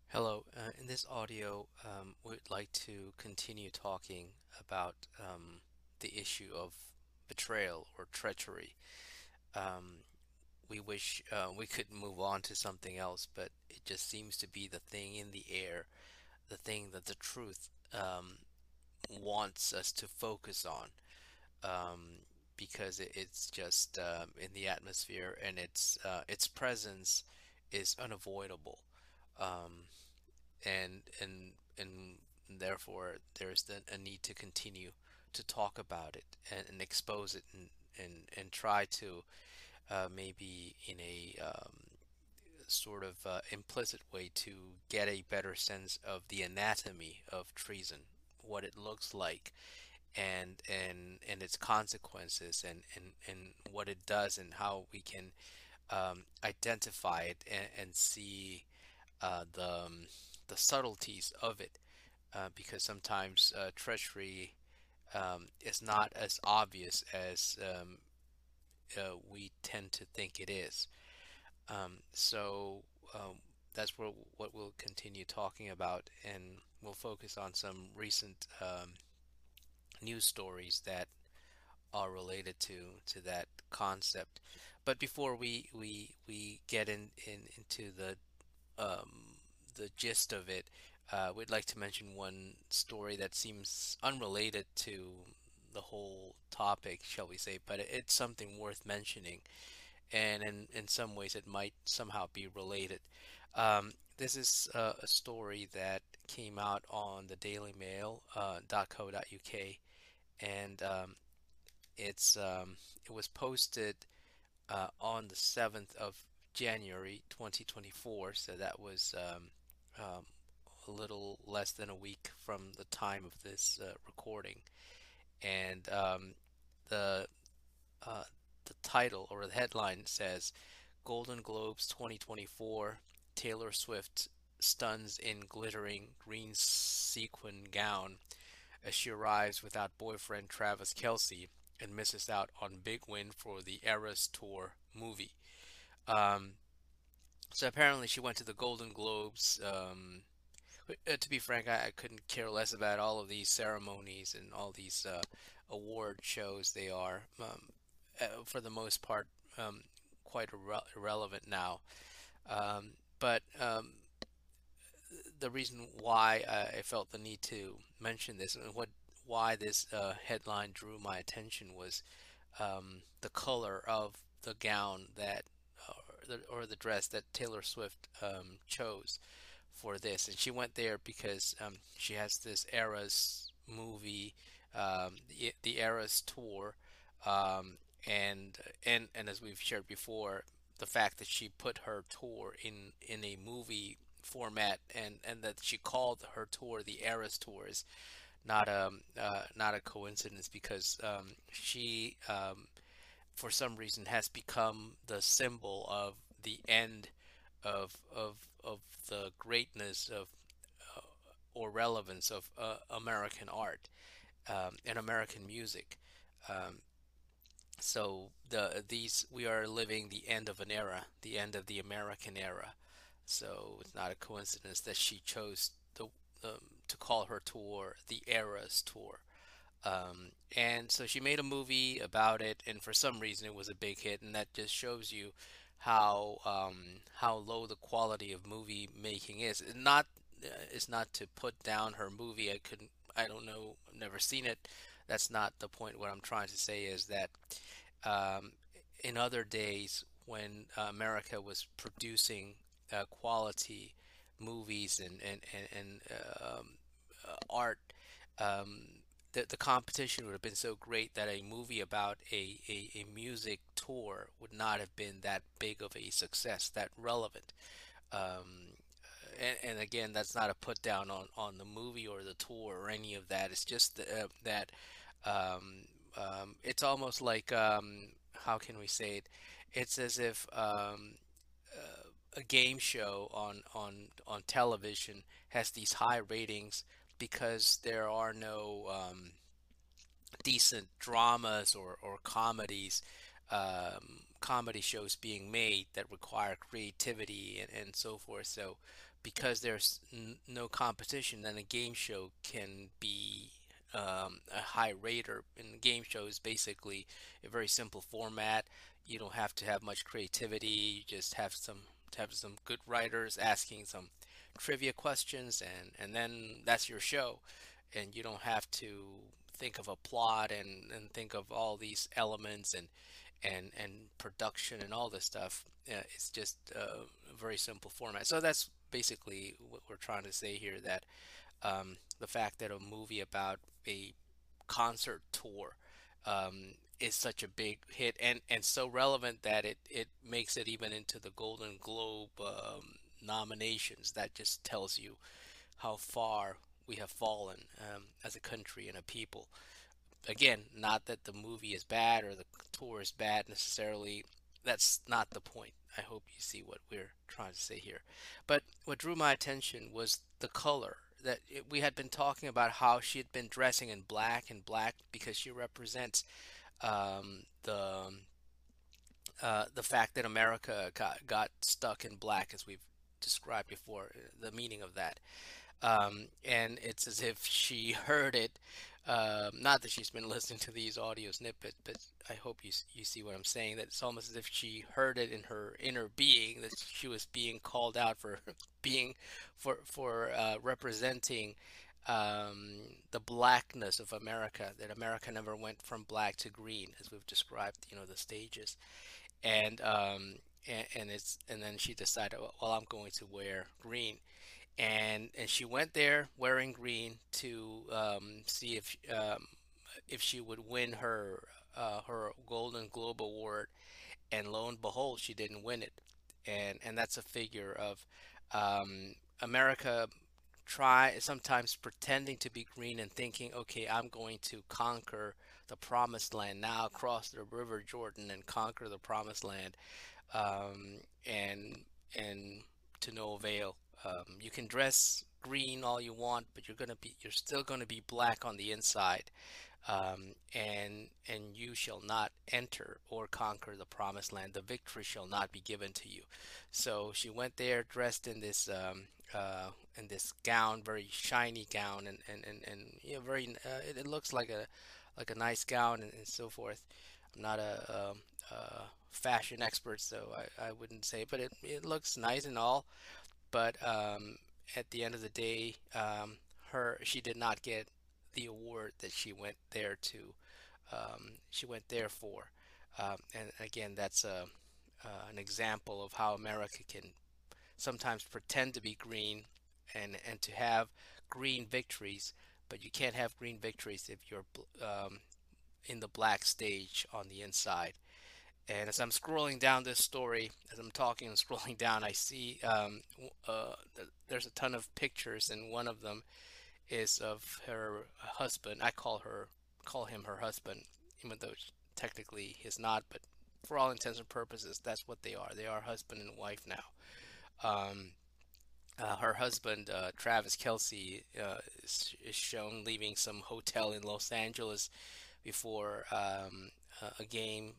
Hello. In this audio, we'd like to continue talking about the issue of betrayal or treachery. Um, we wish we could move on to something else, but it just seems to be the thing in the air, the thing that the truth wants us to focus on, um, because it's just in the atmosphere and its presence is unavoidable. Um, and therefore there's then a need to continue to talk about it and expose it and try to maybe in a sort of implicit way to get a better sense of the anatomy of treason, what it looks like, and its consequences, and what it does, and how we can identify it and see the subtleties of it, because sometimes treachery is not as obvious as we tend to think it is. So that's what we'll continue talking about, and we'll focus on some recent news stories that are related to that concept. But before we get into the gist of it, we'd like to mention one story that seems unrelated to the whole topic, shall we say, but it's something worth mentioning, and in some ways it might somehow be related. This is a story that came out on the Daily Mail, .co.uk, and it was posted on the 7th of January 2024, so that was um, a little less than a week from the time of this recording. And the uh, the title or the headline says Golden Globes 2024, Taylor Swift stuns in glittering green sequin gown as she arrives without boyfriend Travis Kelce and misses out on big win for the Eras Tour movie. Um, so apparently she went to the Golden Globes. To be frank, I couldn't care less about all of these ceremonies and all these award shows. They are, for the most part, quite irrelevant now. But the reason why I felt the need to mention this and why this headline drew my attention was the color of the gown that or the dress that Taylor Swift chose for this, and she went there because she has this Eras movie, the Eras tour, um, and as we've shared before, the fact that she put her tour in a movie format, and that she called her tour the Eras tour is not a coincidence, because she for some reason has become the symbol of the end of the greatness of or relevance of American art and American music. Um, so these we are living the end of an era, the end of the American era. So it's not a coincidence that she chose to call her tour the Eras Tour. And so she made a movie about it, and for some reason it was a big hit, and that just shows you how low the quality of movie making is. It's not to put down her movie. I don't know, I've never seen it. That's not the point. What I'm trying to say is that um, in other days when America was producing quality movies and art, the competition would have been so great that a movie about a music tour would not have been that big of a success, that relevant. Um, and again, that's not a put down on the movie or the tour or any of that. It's just that um, it's almost like how can we say it? It's as if a game show on television has these high ratings because there are no decent dramas or comedies comedy shows being made that require creativity and so forth. So, because there's no competition, then a game show can be a high rater. And game shows basically a very simple format. You don't have to have much creativity. You just have some good writers asking some trivia questions, and then that's your show. And you don't have to think of a plot and think of all these elements and production and all this stuff. It's just a very simple format. So that's basically what we're trying to say here, that the fact that a movie about a concert tour is such a big hit and so relevant that it makes it even into the Golden Globe nominations. That just tells you how far we have fallen as a country and a people. Again, not that the movie is bad or the tour is bad necessarily. That's not the point. I hope you see what we're trying to say here. But what drew my attention was the color. We had been talking about how she had been dressing in black and black because she represents the fact that America got stuck in black, as we've described before, the meaning of that. And it's as if she heard it. Not that she's been listening to these audio snippets, but I hope you see what I'm saying. That it's almost as if she heard it in her inner being, that she was being called out for being for representing the blackness of America. That America never went from black to green, as we've described, the stages. And and then she decided, well, I'm going to wear green, and she went there wearing green to see if she would win her Golden Globe Award, and lo and behold, she didn't win it, and that's a figure of America try sometimes pretending to be green and thinking, okay, I'm going to conquer the promised land now, cross the River Jordan and conquer the promised land, um, and and to no avail. You can dress green all you want, but you're still gonna be black on the inside, and you shall not enter or conquer the promised land. The victory shall not be given to you. So she went there dressed in this gown, very shiny gown, and very it looks like a nice gown and so forth. I'm not a fashion expert, so I wouldn't say, but it looks nice and all. But at the end of the day, her she did not get the award that she went there for. And again, that's an example of how America can sometimes pretend to be green and to have green victories, but you can't have green victories if you're in the black stage on the inside. And as I'm scrolling down this story, as I'm talking and scrolling down, I see there's a ton of pictures, and one of them is of her husband. Call him her husband, even though technically he's not. But for all intents and purposes, that's what they are. They are husband and wife now. Um, Her husband, Travis Kelce, is shown leaving some hotel in Los Angeles before a game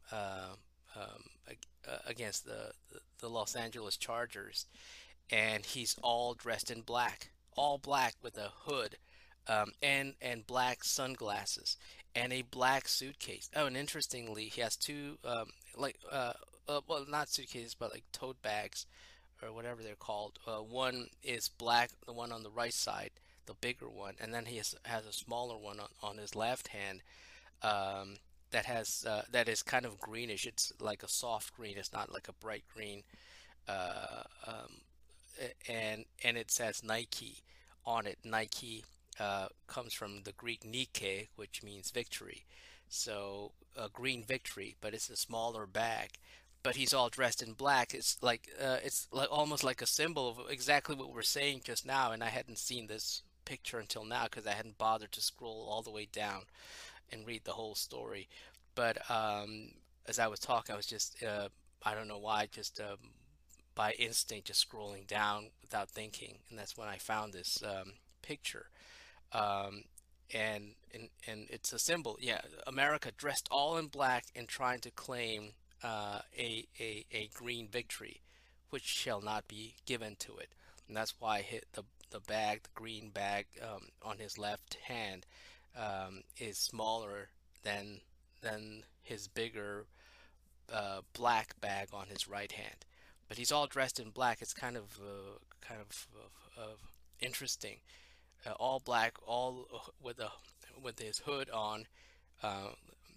against the Los Angeles Chargers, and he's all dressed in black, all black with a hood, and black sunglasses and a black suitcase. Oh, and interestingly, he has two well, not suitcases, but like tote bags or whatever they're called. One is black, the one on the right side, the bigger one, and then has a smaller one on his left hand, um, that is kind of greenish. It's like a soft green. It's not like a bright green. Uh, um, and it says Nike on it. Nike comes from the Greek Nike, which means victory. So a green victory, but it's a smaller bag. But he's all dressed in black. It's like almost like a symbol of exactly what we're saying just now. And I hadn't seen this picture until now because I hadn't bothered to scroll all the way down and read the whole story. But as I was talking, I was just I don't know why, just by instinct, just scrolling down without thinking, and that's when I found this picture. Um, and it's a symbol, yeah. America dressed all in black and trying to claim a green victory, which shall not be given to it. And that's why the bag, the green bag on his left hand, is smaller than his bigger black bag on his right hand. But he's all dressed in black. It's kind of interesting. All black, all with his hood on, uh,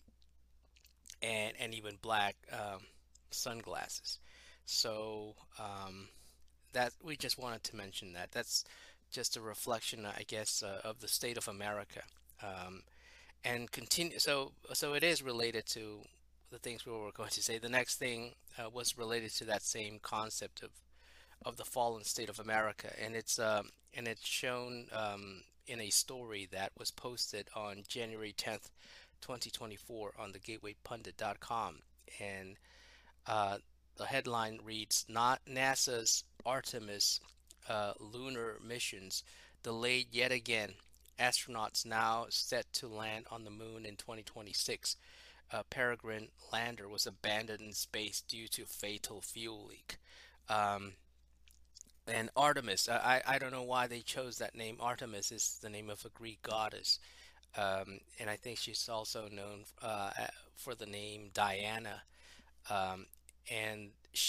and even black sunglasses. So that we just wanted to mention that. That's just a reflection, I guess, of the state of America. Um, and continue. So it is related to the things we were going to say. The next thing was related to that same concept of the fallen state of America, and it's shown in a story that was posted on January 10th, 2024 on the gatewaypundit.com. And uh, the headline reads, Not NASA's Artemis lunar missions delayed yet again. Astronauts now set to land on the moon in 2026. A Peregrine lander was abandoned in space due to fatal fuel leak. Um, and Artemis, I don't know why they chose that name. Artemis is the name of a Greek goddess. And I think she's also known for the name Diana. Um, and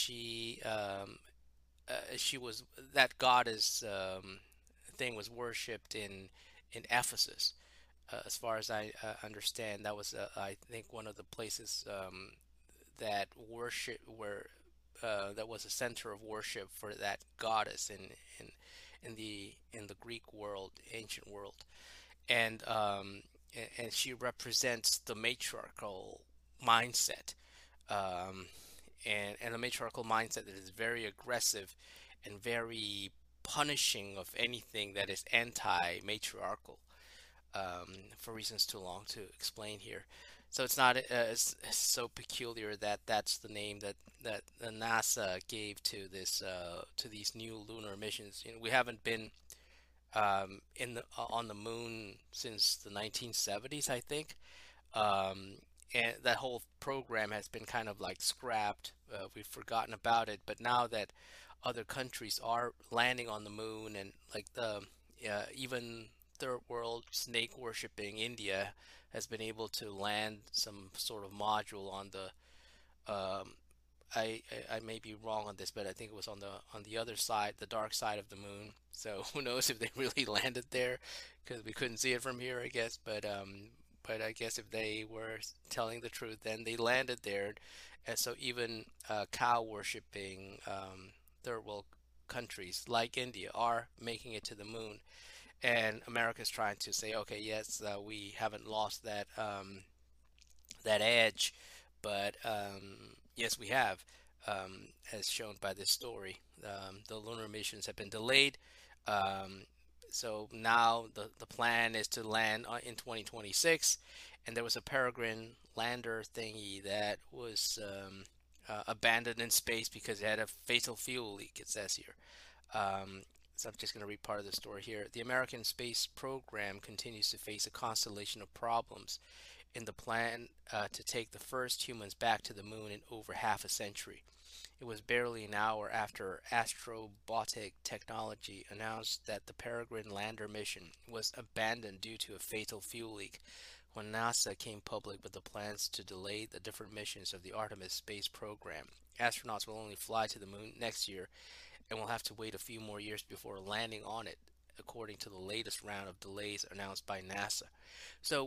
she was that goddess thing was worshipped in Ephesus. As far as I understand, that was I think one of the places that worship where that was a center of worship for that goddess in the Greek world, ancient world, and and she represents the matriarchal mindset, um, and a matriarchal mindset that is very aggressive and very punishing of anything that is anti-matriarchal, for reasons too long to explain here. So it's not it's so peculiar that that's the name that the NASA gave to this to these new lunar missions. We haven't been in the on the moon since the 1970s, I think. Um, and that whole program has been kind of like scrapped. We've forgotten about it. But now that other countries are landing on the moon, and like the even third world snake worshipping India has been able to land some sort of module on the um, I may be wrong on this, but I think it was on the other side, the dark side of the moon. So who knows if they really landed there, because we couldn't see it from here, I guess. But I guess if they were telling the truth, then they landed there. And so even cow worshipping third world countries like India are making it to the moon, and America's trying to say, okay, yes, we haven't lost that edge, but yes, we have, as shown by this story. The lunar missions have been delayed. Um, so now the plan is to land in 2026, and there was a Peregrine lander thingy that was abandoned in space because it had a fatal fuel leak, it says here. So I'm just going to read part of the story here. The American space program continues to face a constellation of problems in the plan to take the first humans back to the moon in over half a century. It was barely an hour after Astrobotic Technology announced that the Peregrine lander mission was abandoned due to a fatal fuel leak when NASA came public with the plans to delay the different missions of the Artemis space program. Astronauts will only fly to the moon next year and will have to wait a few more years before landing on it, according to the latest round of delays announced by NASA. So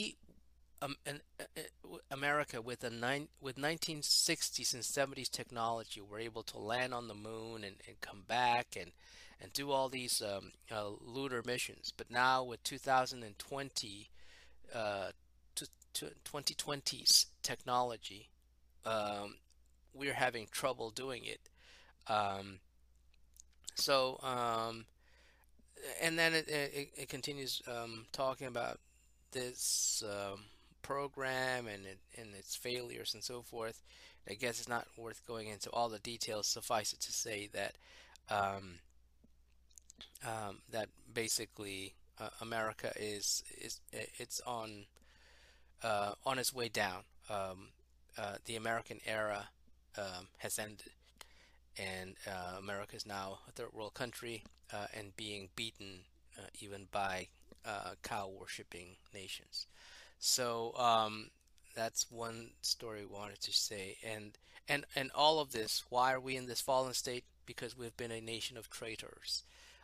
America with with 1960s and 70s technology were able to land on the moon and come back and do all these lunar missions. But now with 2020 to 2020's technology, um, we're having trouble doing it. Um, so and then it continues talking about this program and its failures and so forth. I guess it's not worth going into all the details. Suffice it to say that um, that basically America is it's on its way down. the American era has ended, and America is now a third world country and being beaten even by cow worshipping nations. So that's one story we wanted to say, and all of this. Why are we in this fallen state? Because we've been a nation of traitors.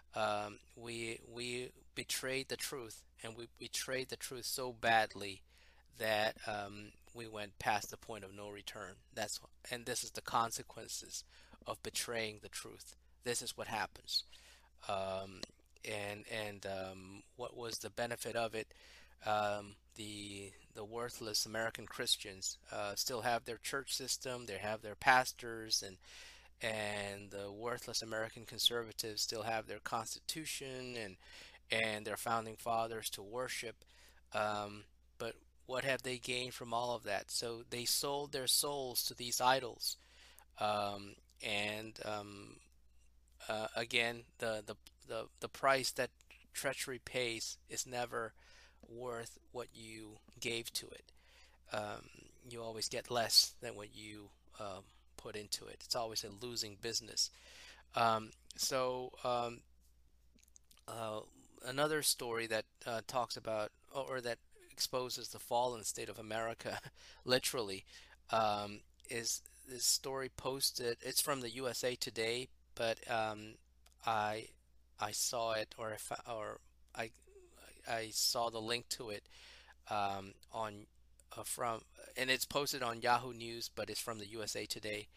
We betrayed the truth, and we betrayed the truth so badly that we went past the point of no return. And this is the consequences of betraying the truth. This is what happens. Um, and what was the benefit of it? The worthless American Christians still have their church system. They have their pastors, and the worthless American conservatives still have their constitution and their founding fathers to worship. But what have they gained from all of that? So they sold their souls to these idols. And Again, the price that treachery pays is never worth what you gave to it. Um, you always get less than what you put into it. It's always a losing business. Um, so uh, Another story that talks about or that exposes the fallen state of America, literally, is this story posted. It's from the USA Today, but I I saw it or I I saw the link to it on from and it's posted on Yahoo News, but it's from the USA Today.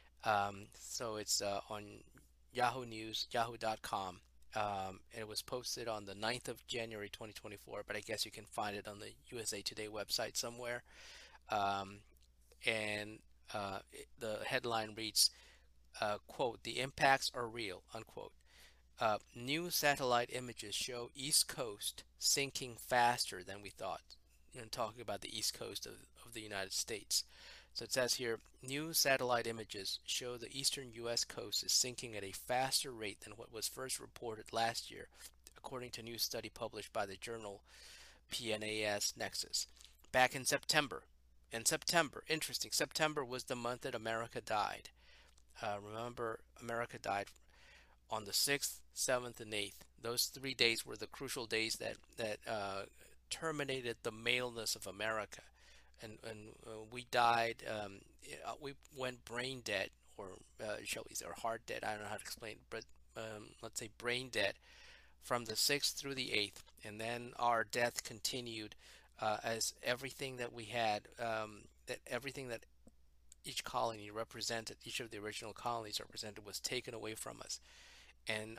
So it's on Yahoo News, yahoo.com. It was posted on the 9th of January 2024, but I guess you can find it on the USA Today website somewhere. Um, and the headline reads, quote, "The impacts are real," unquote. New satellite images show East Coast sinking faster than we thought. Talking about the East Coast of the United States. So it says here, new satellite images show the eastern U.S. coast is sinking at a faster rate than what was first reported last year, according to a new study published by the journal PNAS Nexus. Back in September, interesting, September was the month that America died. Remember, America died on the 6th, 7th, and 8th. Those 3 days were the crucial days that terminated the maleness of America. And we died. We went brain dead, or shall we say, or heart dead. I don't know how to explain, but let's say brain dead from the 6th through the 8th, and then our death continued as everything that we had, that everything that each colony represented, each of the original colonies represented, was taken away from us, and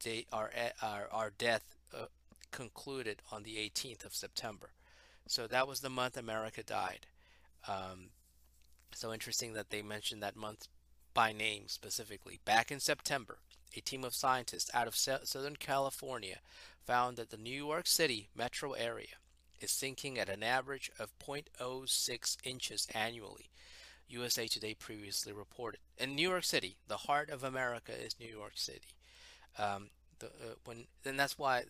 our death concluded on the 18th of September. So that was the month America died. Um, so interesting that they mentioned that month by name specifically. Back in September, a team of scientists out of Southern California found that the New York City metro area is sinking at an average of 0.06 inches annually, USA Today previously reported. In New York City, the heart of America is New York City. Um, when and that's why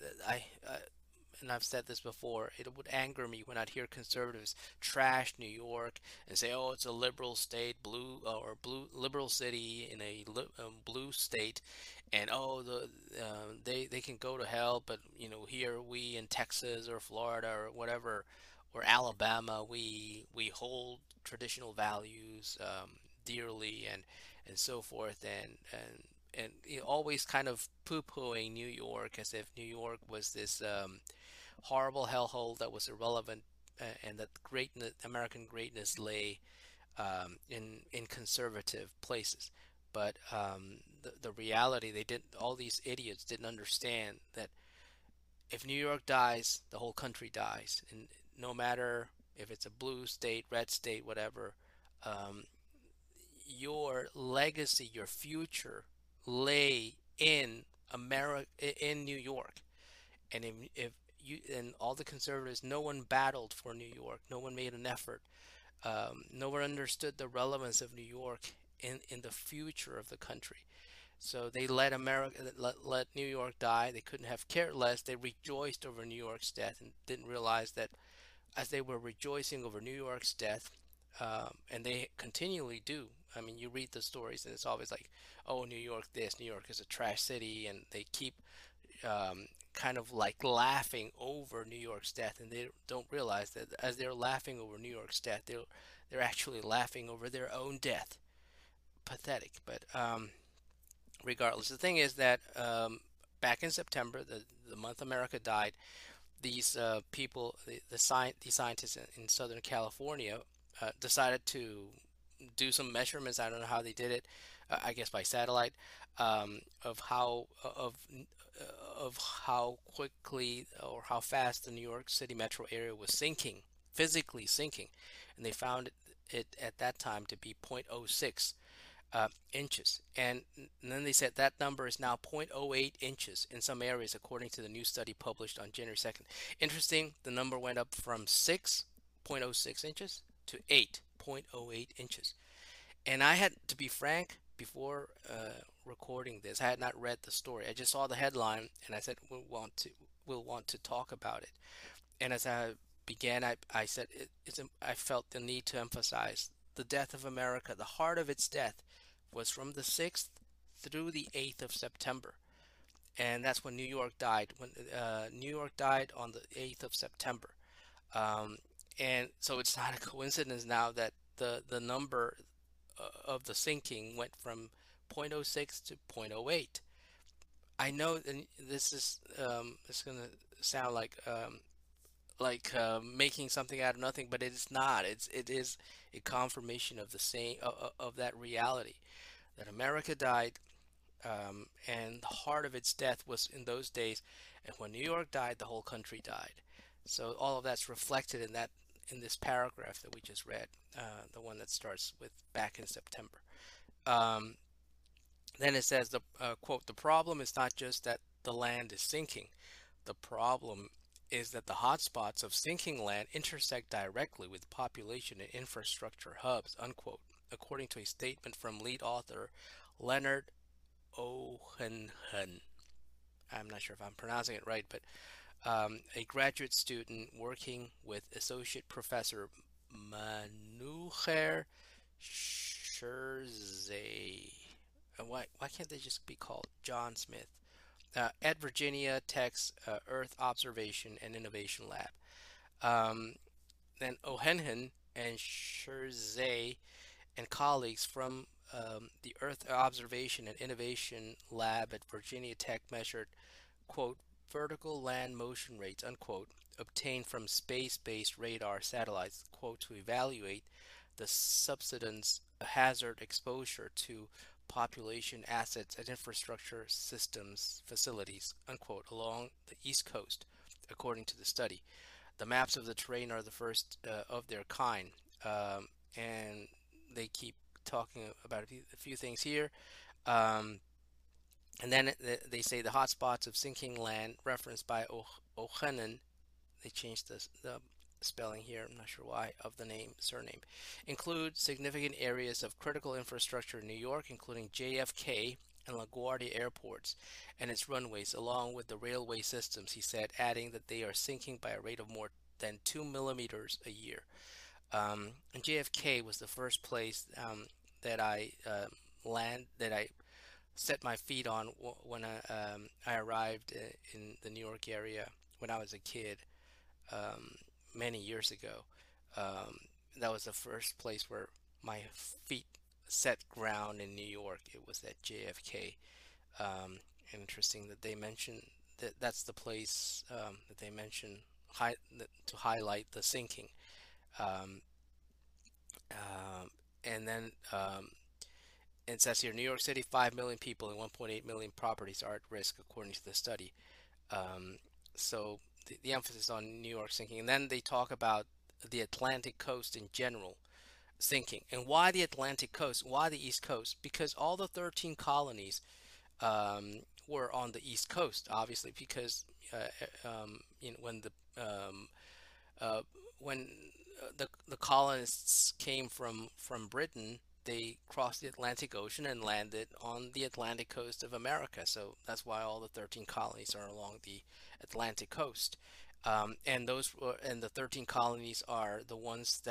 and I've said this before, it would anger me when I'd hear conservatives trash New York and say, "Oh, it's a liberal state, blue or blue liberal city in a blue state," and oh, they can go to hell, but here we in Texas or Florida or whatever or Alabama, we hold traditional values dearly and so forth, and always kind of poo-pooing New York as if New York was this horrible hellhole that was irrelevant, and that American greatness lay in conservative places. But the reality, they didn't. All these idiots didn't understand that if New York dies, the whole country dies, and no matter if it's a blue state, red state, whatever, um, your legacy, your future lay in America, in New York. And if you and all the conservatives, no one battled for New York. No one made an effort. No one understood the relevance of New York in the future of the country. So they let New York die. They couldn't have cared less. They rejoiced over New York's death and didn't realize that as they were rejoicing over New York's death, And they continually do. I mean, you read the stories, and it's always like, oh, New York this, New York is a trash city, and they keep kind of like laughing over New York's death, and they don't realize that as they're laughing over New York's death, they're actually laughing over their own death. Pathetic, but regardless, the thing is that back in September, the month America died, these people, these scientists in Southern California, decided to do some measurements. I don't know how they did it. I guess by satellite, of how quickly or how fast the New York City metro area was sinking, physically sinking, and they found it at that time to be zero point zero 0.06 inches. And then they said that number is now zero point zero 0.08 inches in some areas, according to the new study published on January 2nd. Interesting, the number went up from 6.06 inches to 8.08 inches. And I had, to be frank, before recording this, I had not read the story. I just saw the headline, and I said we'll want to talk about it. And as I began, I said I felt the need to emphasize the death of America. The heart of its death was from the 6th through the 8th of September. And that's when New York died. When New York died on the 8th of September. Um, and so it's not a coincidence now that the number of the sinking went from zero point zero 0.06 to zero point zero 0.08. I know, and this is it's going to sound like making something out of nothing, but it is not. It is a confirmation of the same of that reality that America died, and the heart of its death was in those days. And when New York died, the whole country died. So all of that's reflected in this paragraph that we just read, the one that starts with back in September. Um, then it says the quote, the problem is not just that the land is sinking. The problem is that the hotspots of sinking land intersect directly with population and infrastructure hubs, unquote, according to a statement from lead author Leonard Ohenhen. I'm not sure if I'm pronouncing it right, but a graduate student working with Associate Professor Manucher Scherzey. Why can't they just be called John Smith? At Virginia Tech's Earth Observation and Innovation Lab. Um, then Ohenhen and Scherzey and colleagues from the Earth Observation and Innovation Lab at Virginia Tech measured, quote, vertical land motion rates, unquote, obtained from space-based radar satellites, quote, to evaluate the subsidence hazard exposure to population assets and infrastructure systems facilities, unquote, along the East Coast, according to the study. The maps of the terrain are the first of their kind, and they keep talking about a few things here. Um, and then they say the hotspots of sinking land referenced by Ochanan, they changed the spelling here, I'm not sure why, of the surname, include significant areas of critical infrastructure in New York, including JFK and LaGuardia airports and its runways, along with the railway systems, he said, adding that they are sinking by a rate of more than 2 millimeters a year. And JFK was the first place that I set my feet on when I arrived in the New York area when I was a kid, um, many years ago. Um, that was the first place where my feet set ground in New York. It was at JFK. Interesting that they mentioned that's the place that they mentioned to highlight the sinking. Um, um, and then it says here, New York City, 5 million people and 1.8 million properties are at risk, according to the study. Um, so the emphasis on New York sinking. And then they talk about the Atlantic coast in general sinking. And why the Atlantic coast? Why the East Coast? Because all the 13 colonies were on the East Coast, obviously, because when um, uh, the colonists came from Britain, they crossed the Atlantic Ocean and landed on the Atlantic coast of America. So that's why all the 13 colonies are along the Atlantic coast. And the 13 colonies are the ones that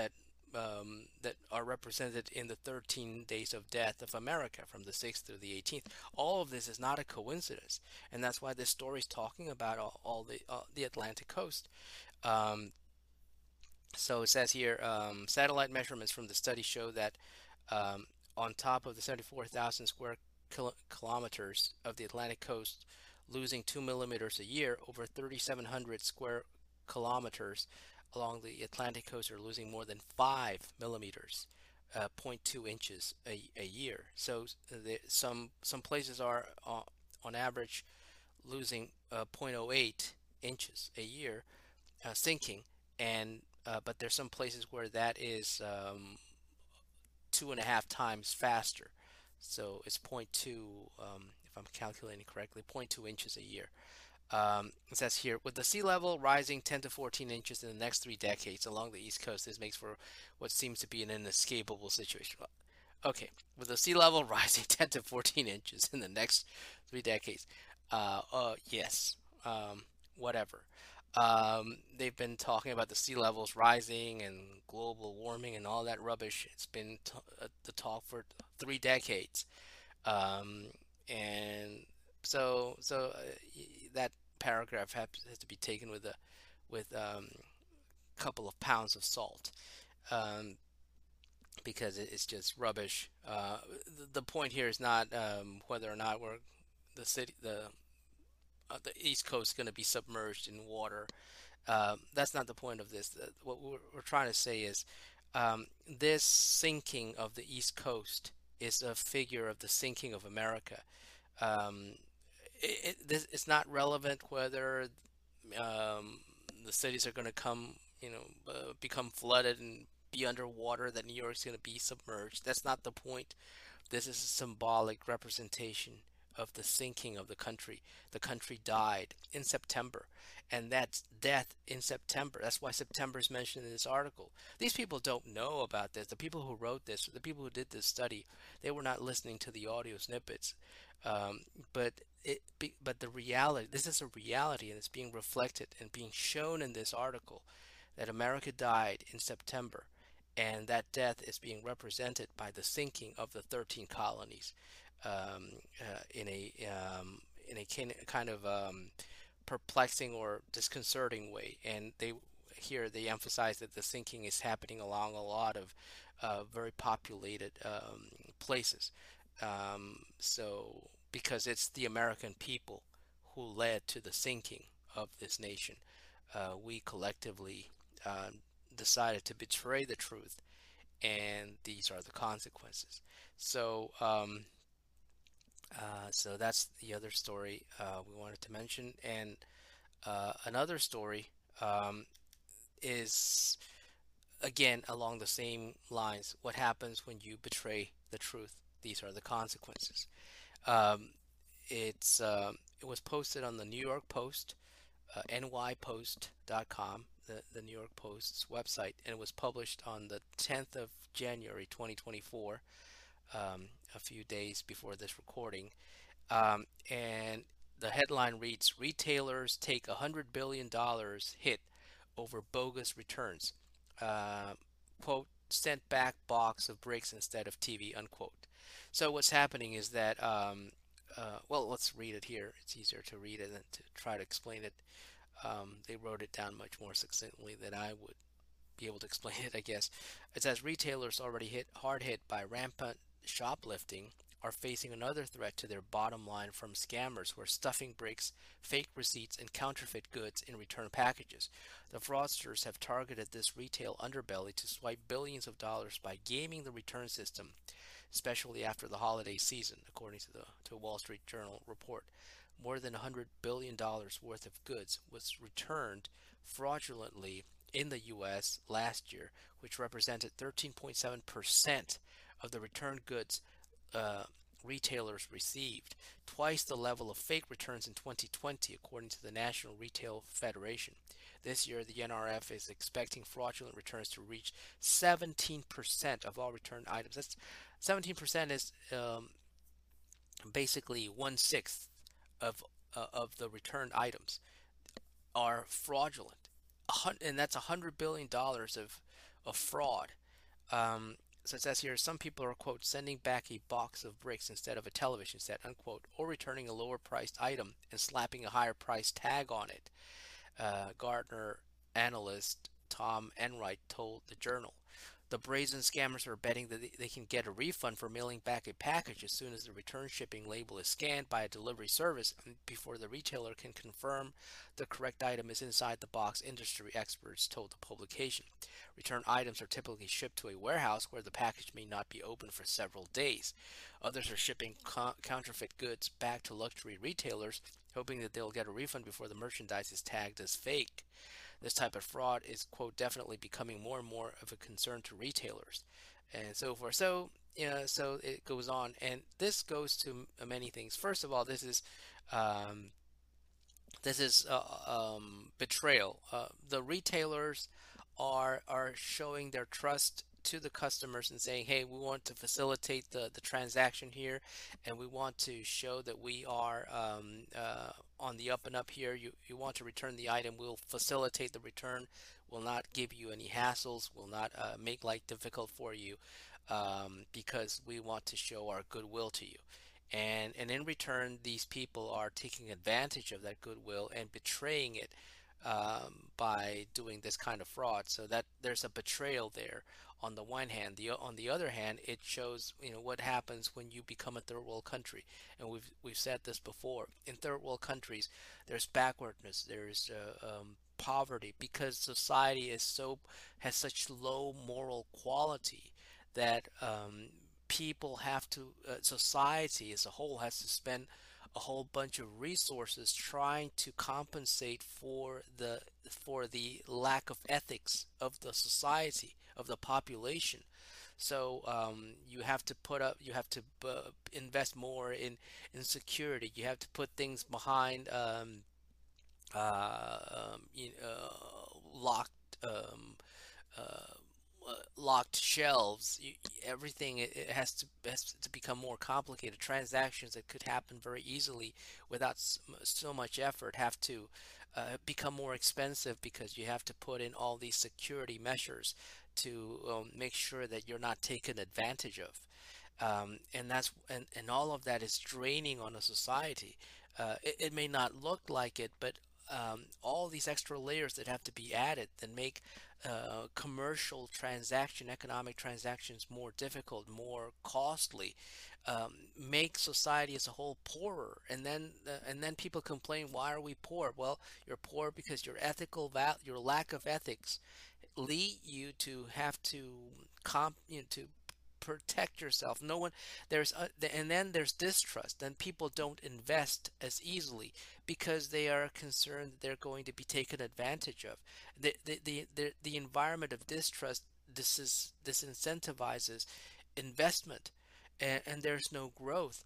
that are represented in the 13 days of death of America from the 6th through the 18th. All of this is not a coincidence, and that's why this story is talking about all the Atlantic coast. Um, so it says here, satellite measurements from the study show that um, on top of the 74,000 square kilometers of the Atlantic coast losing 2 millimeters a year, over 3,700 square kilometers along the Atlantic coast are losing more than 5 millimeters, zero point 0.2 inches a year. So some places are on average losing zero point zero 0.08 inches a year, sinking, and but there's some places where that is 2.5 times faster. So it's zero point 0.2, if I'm calculating correctly, zero point 0.2 inches a year. It says here, with the sea level rising 10 to 14 inches in the next 3 decades along the East Coast, this makes for what seems to be an inescapable situation. Okay, with the sea level rising 10 to 14 inches in the next 3 decades, yes, whatever. They've been talking about the sea levels rising and global warming and all that rubbish. It's been the talk for 3 decades, um, and that paragraph has to be taken with a couple of pounds of salt, um, because it's just rubbish. The point here is not whether or not the East Coast is going to be submerged in water. That's not the point of this. What we're trying to say is this sinking of the East Coast is a figure of the sinking of America. Um, it's not relevant whether um, the cities are going to become flooded and be underwater, that New York's going to be submerged. That's not the point. This is a symbolic representation of the sinking of the country. The country died in September, and that's death in September. That's why September is mentioned in this article. These people don't know about this. The people who wrote this, the people who did this study, they were not listening to the audio snippets. Um, but but the reality, this is a reality, and it's being reflected and being shown in this article that America died in September, and that death is being represented by the sinking of the 13 colonies, in a kind of perplexing or disconcerting way. And they emphasize that the sinking is happening along a lot of very populated places. So because it's the American people who led to the sinking of this nation, we collectively uh, decided to betray the truth, and these are the consequences. So, so that's the other story we wanted to mention, and another story is again along the same lines. What happens when you betray the truth? These are the consequences. Um, it was posted on the New York Post, nypost.com, the New York Post's website, and it was published on the 10th of January 2024, a few days before this recording. And the headline reads, retailers take $100 billion hit over bogus returns. Uh, Quote, sent back box of bricks instead of TV, unquote. So what's happening is that, well, let's read it here. It's easier to read it than to try to explain it. They wrote it down much more succinctly than I would be able to explain it, I guess. It says retailers already hard hit by rampant shoplifting are facing another threat to their bottom line from scammers who are stuffing bricks, fake receipts, and counterfeit goods in return packages. The fraudsters have targeted this retail underbelly to swipe billions of dollars by gaming the return system, especially after the holiday season, according to a Wall Street Journal report. More than $100 billion worth of goods was returned fraudulently in the U.S. last year, which represented 13.7% of the returned goods uh, retailers received, twice the level of fake returns in 2020, according to the National Retail Federation. This year, the NRF is expecting fraudulent returns to reach 17% of all returned items. That's 17% is basically 1/6 of the returned items are fraudulent, and that's $100 billion of fraud. So it says here, some people are, quote, sending back a box of bricks instead of a television set, unquote, or returning a lower priced item and slapping a higher price tag on it. Gartner analyst Tom Enright told the Journal. The brazen scammers are betting that they can get a refund for mailing back a package as soon as the return shipping label is scanned by a delivery service before the retailer can confirm the correct item is inside the box, industry experts told the publication. Return items are typically shipped to a warehouse where the package may not be opened for several days. Others are shipping counterfeit goods back to luxury retailers, hoping that they'll get a refund before the merchandise is tagged as fake. This type of fraud is, quote, definitely becoming more and more of a concern to retailers and so forth. So, so it goes on. And this goes to many things. First of all, um, this is betrayal. The retailers are showing their trust to the customers and saying, "Hey, we want to facilitate the transaction here, and we want to show that we are on the up and up here. You want to return the item, we'll facilitate the return. Will not give you any hassles. Will not make life difficult for you, because we want to show our goodwill to you." And in return, these people are taking advantage of that goodwill and betraying it, by doing this kind of fraud. So that there's a betrayal there. On the one hand, on the other hand, it shows what happens when you become a third world country. And we've said this before. In third world countries, there's backwardness, there's poverty, because society has such low moral quality that people have to, society as a whole has to spend a whole bunch of resources trying to compensate for the lack of ethics of the society, of the population. So you have to invest more in security. You have to put things behind locked uh, locked shelves. Everything, it has to become more complicated. Transactions that could happen very easily without so much effort have to become more expensive, because you have to put in all these security measures to make sure that you're not taken advantage of. And all of that is draining on a society. It may not look like it, but all these extra layers that have to be added that make economic transactions more difficult, more costly, make society as a whole poorer. And then people complain, why are we poor? Well, you're poor because your lack of ethics lead you to have to to protect yourself. No one there's And then there's distrust. Then people don't invest as easily because they are concerned that they're going to be taken advantage of. The environment of distrust, disincentivizes investment, and there's no growth,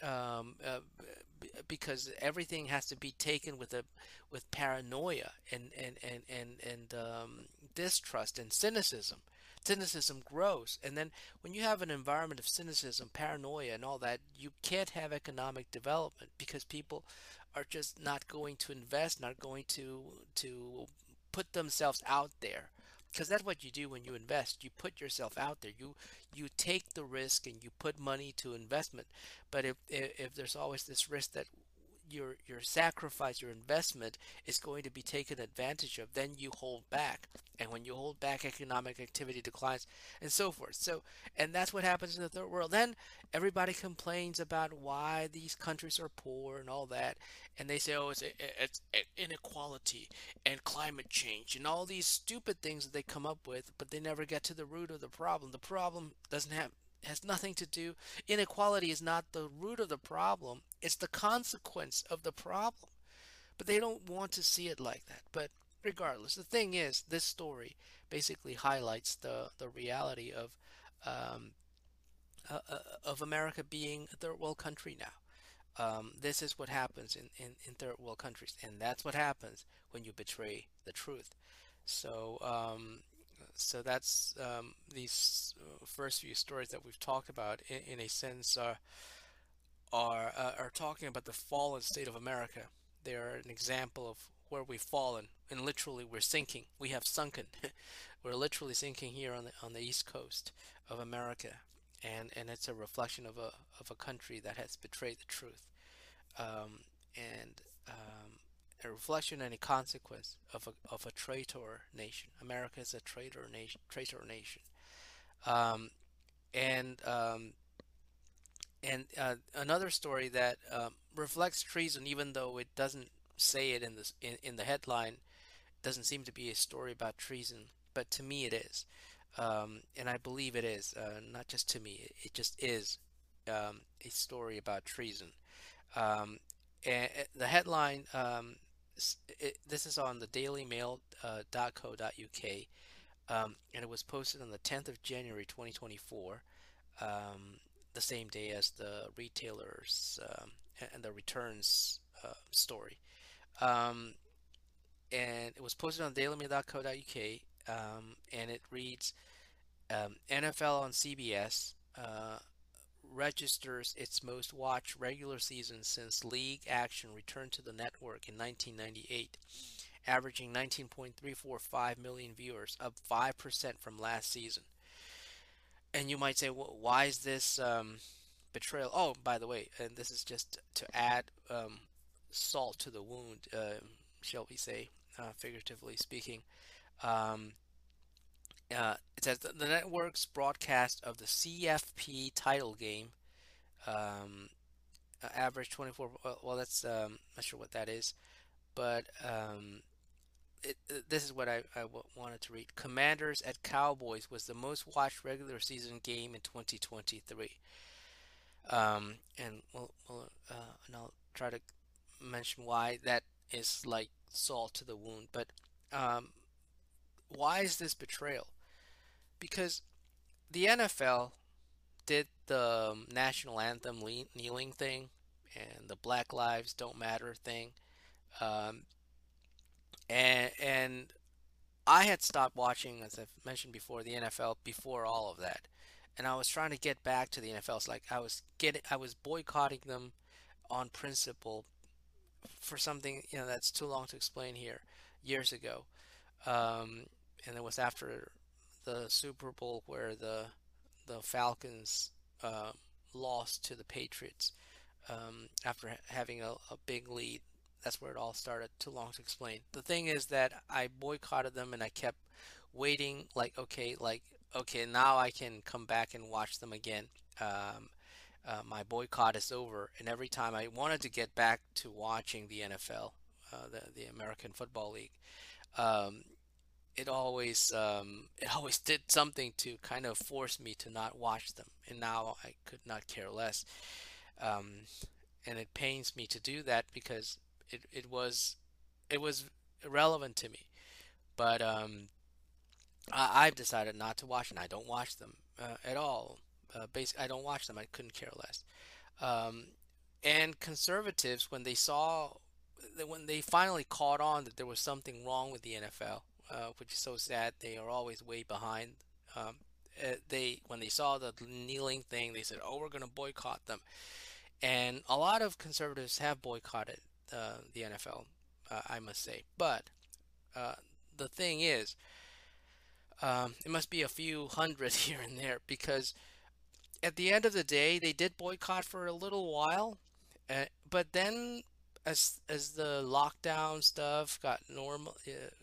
because everything has to be taken with paranoia and distrust and cynicism. Cynicism grows, and then when you have an environment of cynicism, paranoia, and all that, you can't have economic development, because people are just not going to invest, not going to put themselves out there. Because that's what you do when you invest. You put yourself out there. You take the risk and you put money to investment. But if there's always this risk that your sacrifice, your investment is going to be taken advantage of, then you hold back. And when you hold back, economic activity declines, and so forth. And that's what happens in the third world. Then everybody complains about why these countries are poor and all that, and they say, oh, it's inequality and climate change and all these stupid things that they come up with, but they never get to the root of the problem. The problem doesn't have has nothing to do. Inequality is not the root of the problem, it's the consequence of the problem. But they don't want to see it like that. But regardless, the thing is, this story basically highlights the reality um, of America being a third world country now. This is what happens in third world countries, and that's what happens when you betray the truth. So, so that's these first few stories that we've talked about, in a sense, are talking about the fallen state of America. They are an example of where we've fallen, and literally we're sinking. We have sunken. We're literally sinking here on the East Coast of America, and it's a reflection of a country that has betrayed the truth, and a reflection and a consequence of a traitor nation. America is a traitor nation. Traitor nation. Um, and another story that reflects treason, even though it doesn't say it in the headline, doesn't seem to be a story about treason, but to me it is, and I believe it is. Not just to me, it just is a story about treason. Um, and the headline, this is on the dailymail.co.uk, and it was posted on the 10th of January 2024, the same day as the retailers and the returns story. Um, and it was posted on dailymail.co.uk, and it reads, NFL on CBS registers its most watched regular season since league action returned to the network in 1998, averaging 19.345 million viewers, up 5% from last season. And you might say, well, why is this betrayal? Oh, by the way, and this is just to add salt to the wound, shall we say, figuratively speaking. Um, it says the network's broadcast of the CFP title game um, average 24. Well, that's not sure what that is, but this is what wanted to read. Commanders at Cowboys was the most watched regular season game in 2023. And I'll try to mention why that is like salt to the wound. But um, why is this betrayal? Because the NFL did the national anthem kneeling thing and the Black Lives Don't Matter thing, um, and I had stopped watching, as I've mentioned before, the NFL before all of that, and I was trying to get back to the NFL. It's like I was boycotting them on principle for something that's too long to explain here. Years ago, and it was after the Super Bowl where the Falcons uh, lost to the Patriots after having a big lead. That's where it all started. Too long to explain. The thing is that I boycotted them and I kept waiting. Like okay, now I can come back and watch them again. Um, my boycott is over, and every time I wanted to get back to watching the NFL, the American Football League, um, it always did something to kind of force me to not watch them, and now I could not care less. Um, and it pains me to do that because it was irrelevant to me. But I've decided not to watch, and I don't watch them at all. Basically, I don't watch them. I couldn't care less. Um, and conservatives, when they finally caught on that there was something wrong with the NFL, which is so sad, they are always way behind. Um, they when they saw the kneeling thing, they said, "Oh, we're going to boycott them." And a lot of conservatives have boycotted the NFL, I must say. But uh, the thing is, it must be a few hundred here and there because at the end of the day, they did boycott for a little while, but then as the lockdown stuff got normal,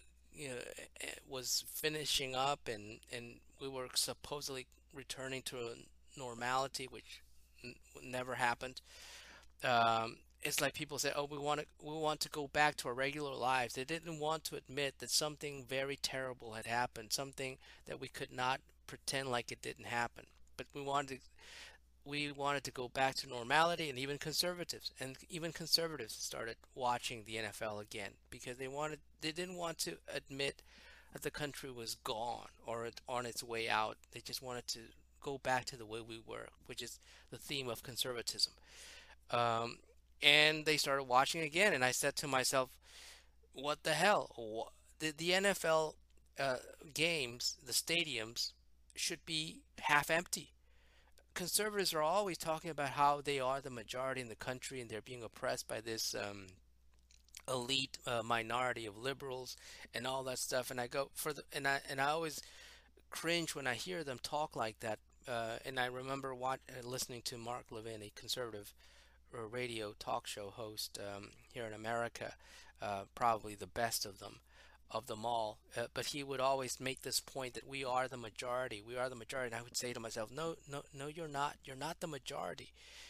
was finishing up, and we were supposedly returning to normality, which never happened. It's like people say, "Oh, we want to go back to our regular lives." They didn't want to admit that something very terrible had happened, something that we could not pretend like it didn't happen. But we wanted to go back to normality, and even conservatives started watching the NFL again because they didn't want to admit that the country was gone or on its way out. They just wanted to go back to the way we were, which is the theme of conservatism. Um, and they started watching again, and I said to myself, "What the hell? The NFL uh, games, the stadiums, should be half empty." Conservatives are always talking about how they are the majority in the country and they're being oppressed by this elite minority of liberals and all that stuff. And I go for the and I always cringe when I hear them talk like that. And I remember listening to Mark Levin, a conservative radio talk show host here in America, probably the best of them all. But he would always make this point that we are the majority. We are the majority. And I would say to myself, no, no, no, you're not. You're not the majority.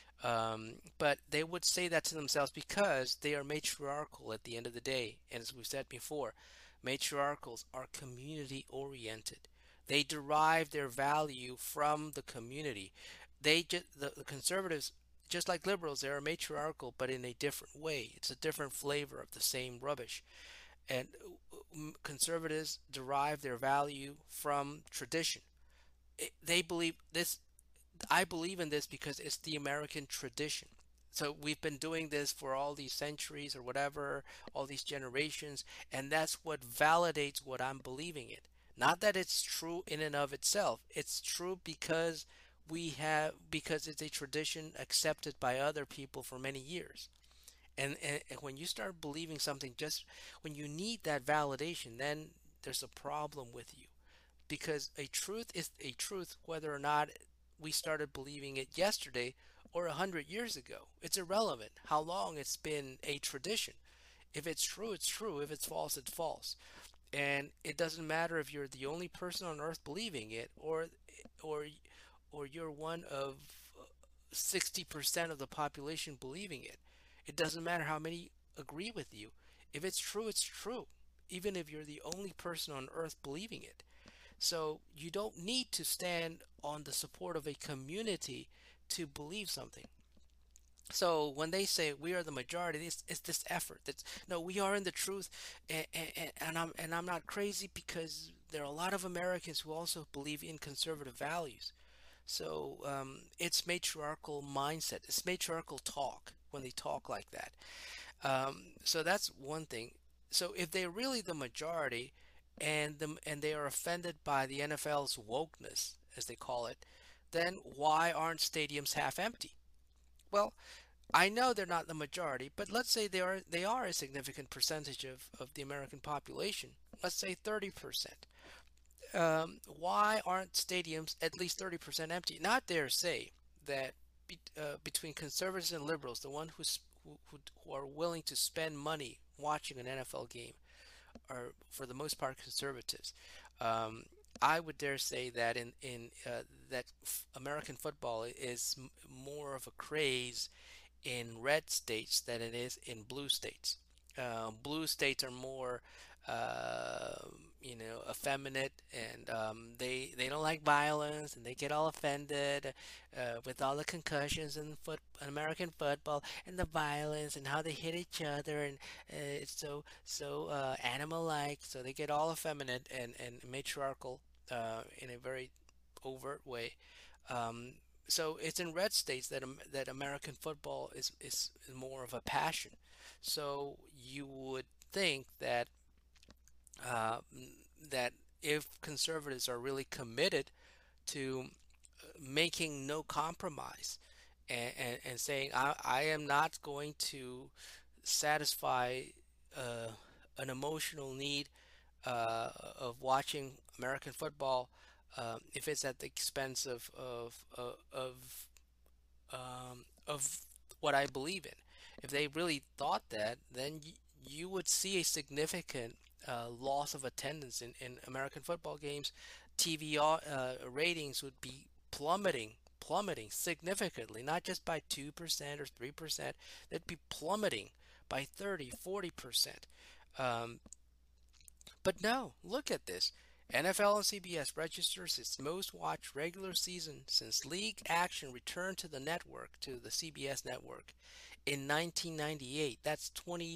But they would say that to themselves because they are matriarchal at the end of the day. And as we've said before, matriarchals are community oriented. They derive their value from the community. The conservatives, just like liberals, they are matriarchal, but in a different way. It's a different flavor of the same rubbish. And conservatives derive their value from tradition. They believe this. I believe in this because it's the American tradition. So we've been doing this for all these centuries or whatever, all these generations, and that's what validates what I'm believing in. Not that it's true in and of itself. It's true because it's a tradition accepted by other people for many years. And when you start believing something just when you need that validation, then there's a problem with you because a truth is a truth whether or not we started believing it yesterday or 100 years ago. It's irrelevant how long it's been a tradition. If it's true, it's true. If it's false, it's false. And it doesn't matter if you're the only person on earth believing it or or you're one of 60% of the population believing it. It doesn't matter how many agree with you. If it's true, it's true. Even if you're the only person on earth believing it. So you don't need to stand on the support of a community to believe something. So when they say we are the majority, it's this effort. That's no, we are in the truth, and I'm not crazy because there are a lot of Americans who also believe in conservative values. So it's matriarchal mindset. It's matriarchal talk when they talk like that. So that's one thing. So if they're really the majority, and they are offended by the NFL's wokeness, as they call it, then why aren't stadiums half empty? Well, I know they're not the majority, but let's say they are a significant percentage of the American population. Let's say 30%. Why aren't stadiums at least 30% empty? Not dare say that between conservatives and liberals, the one who are willing to spend money watching an NFL game are for the most part conservatives. Um, I would dare say that in that American football is more of a craze in red states than it is in blue states. Blue states are more, uh, effeminate, and they don't like violence, and they get all offended with all the concussions in American football, and the violence, and how they hit each other, and it's so animal-like. So they get all effeminate and matriarchal in a very overt way. Um, so it's in red states that American football is more of a passion. So you would think uh, that if conservatives are really committed to making no compromise and saying I am not going to satisfy uh, an emotional need of watching American football if it's at the expense of what I believe in. If they really thought that, then you would see a significant loss of attendance in American football games. TV ratings would be plummeting significantly, not just by 2% or 3%, they'd be plummeting by 30, 40%. Um, but no, look at this. NFL and CBS registers its most watched regular season since league action returned to the CBS network in 1998. That's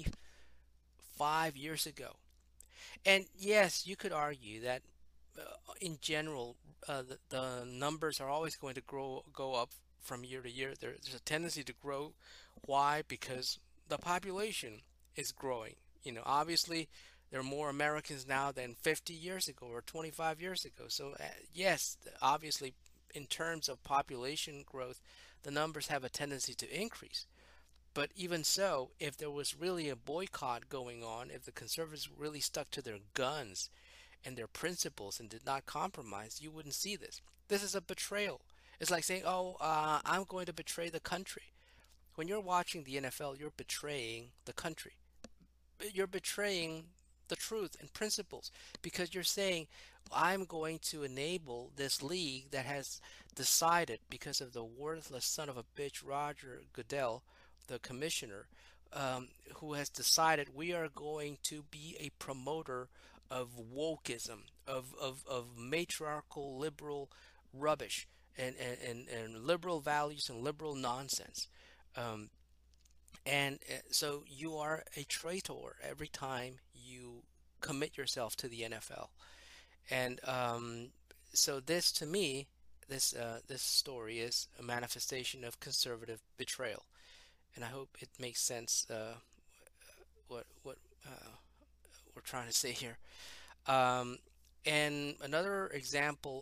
25 years ago. And yes, you could argue that in general, the numbers are always going to go up from year to year. There's a tendency to grow. Why? Because the population is growing. Obviously, there are more Americans now than 50 years ago or 25 years ago. So, yes, obviously, in terms of population growth, the numbers have a tendency to increase. But even so, if there was really a boycott going on, if the conservatives really stuck to their guns and their principles and did not compromise, you wouldn't see this. This is a betrayal. It's like saying, "Oh, I'm going to betray the country." When you're watching the NFL, you're betraying the country. You're betraying the truth and principles because you're saying, I'm going to enable this league that has decided, because of the worthless son of a bitch Roger Goodell, the commissioner, who has decided we are going to be a promoter of wokeism, of matriarchal liberal rubbish, and liberal values and liberal nonsense. Um, and so you are a traitor every time you commit yourself to the NFL. And so this, to me, this story is a manifestation of conservative betrayal. And I hope it makes sense what we're trying to say here. Um, and another example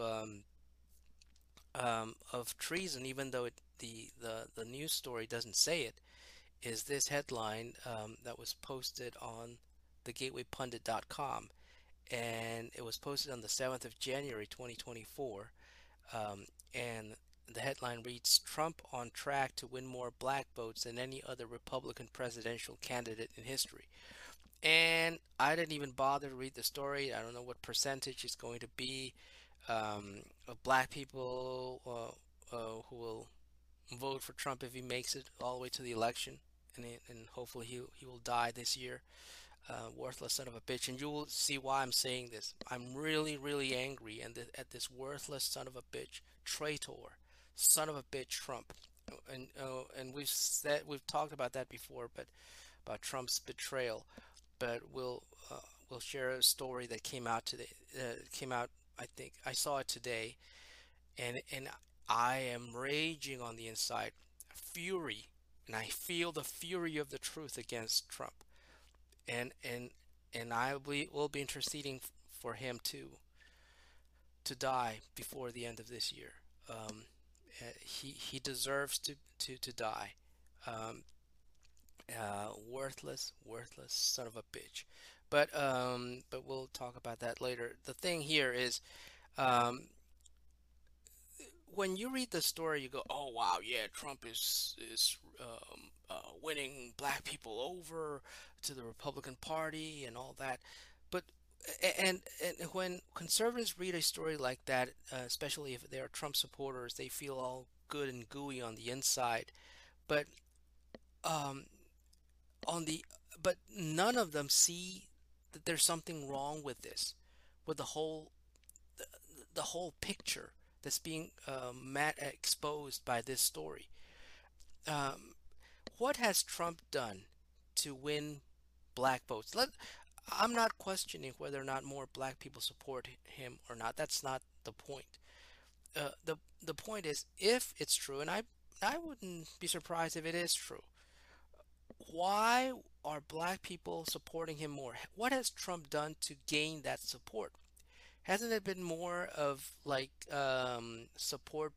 of treason, even though the news story doesn't say it, is this headline that was posted on thegatewaypundit.com, and it was posted on the 7th of January 2024. And the headline reads, Trump on track to win more black votes than any other Republican presidential candidate in history. And I didn't even bother to read the story. I don't know what percentage it's going to be of black people who will vote for Trump if he makes it all the way to the election, and hopefully he will die this year. Worthless son of a bitch, and you will see why I'm saying this. I'm really really angry at this worthless son of a bitch, traitor, son of a bitch Trump, and we've talked about that before, but about Trump's betrayal. But we'll share a story that came out today. Came out, I think I saw it today, and I am raging on the inside, fury, and I feel the fury of the truth against Trump, and and and will be interceding for him to die before the end of this year. Um, he deserves to die. Um, worthless son of a bitch. But we'll talk about that later. The thing here is, um, when you read the story, you go, "Oh wow, yeah, Trump is winning black people over to the Republican Party and all that." But and when conservatives read a story like that, especially if they are Trump supporters, they feel all good and gooey on the inside. But um, on the but none of them see that there's something wrong with this, with the, the whole picture that's being exposed by this story. Um, what has Trump done to win black votes? I'm not questioning whether or not more black people support him or not. That's not the point. The point is, if it's true, and I wouldn't be surprised if it is true. Why are black people supporting him more? What has Trump done to gain that support? Hasn't it been more of like support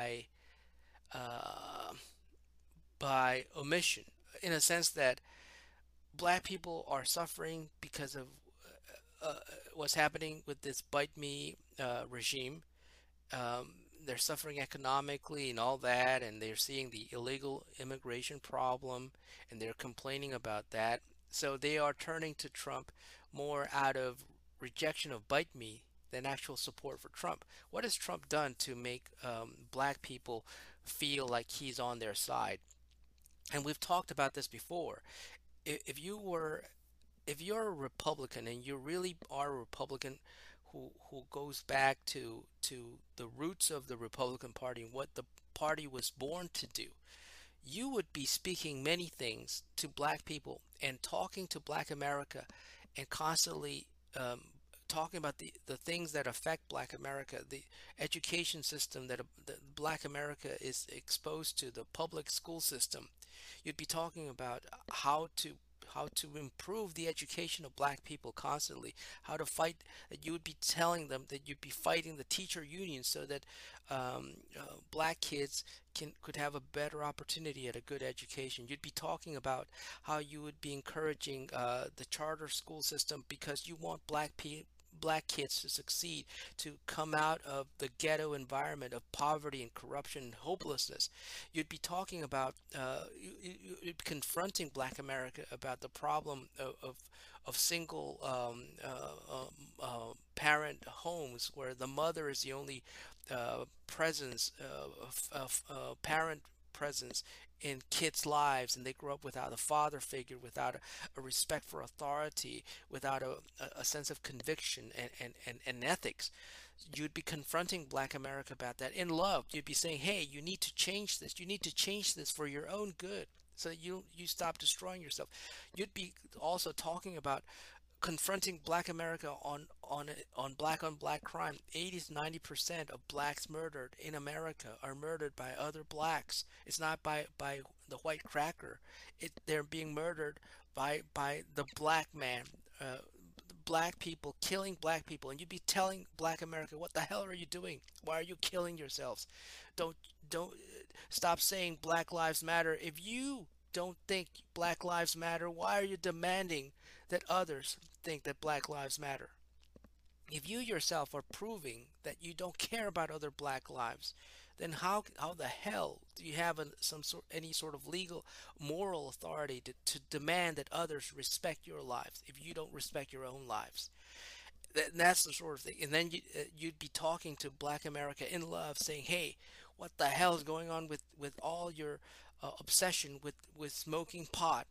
uh, by omission, in a sense that black people are suffering because of uh, what's happening with this "bite me" regime. Um, they're suffering economically and all that, and they're seeing the illegal immigration problem, and they're complaining about that. So they are turning to Trump more out of rejection of "bite me" than actual support for Trump. What has Trump done to make black people feel like he's on their side? And we've talked about this before. If you were if you're a Republican and you really are a Republican who goes back to the roots of the Republican Party and what the party was born to do, you would be speaking many things to black people and talking to black America and constantly talking about the things that affect black America, the education system that black America is exposed to, the public school system. You'd be talking about how to how to improve the education of black people constantly, how to fight, that you would be telling them that you'd be fighting the teacher union so that black kids could have a better opportunity at a good education. You'd be talking about how you would be encouraging the charter school system because you want black kids to succeed, to come out of the ghetto environment of poverty and corruption and hopelessness. You'd be talking about you'd be confronting black America about the problem of single parent homes where the mother is the only presence of parent presence in kids' lives, and they grow up without a father figure, without a respect for authority, without a sense of conviction and ethics. You'd be confronting black America about that in love. You'd be saying, hey, you need to change this. You need to change this for your own good so that you stop destroying yourself. You'd be also talking about confronting black America on black crime. 80 to 90% of blacks murdered in America are murdered by other blacks. It's not by the white cracker. They're being murdered by the black man. Black people killing black people, and you'd be telling black America, what the hell are you doing? Why are you killing yourselves? Don't stop saying Black Lives Matter. If you don't think Black Lives Matter, why are you demanding that others think that Black Lives Matter? If you yourself are proving that you don't care about other black lives, then how the hell do you have any sort of legal moral authority to demand that others respect your lives if you don't respect your own lives? That's the sort of thing. And then you'd be talking to black America in love, saying, hey, what the hell is going on with all your obsession with smoking pot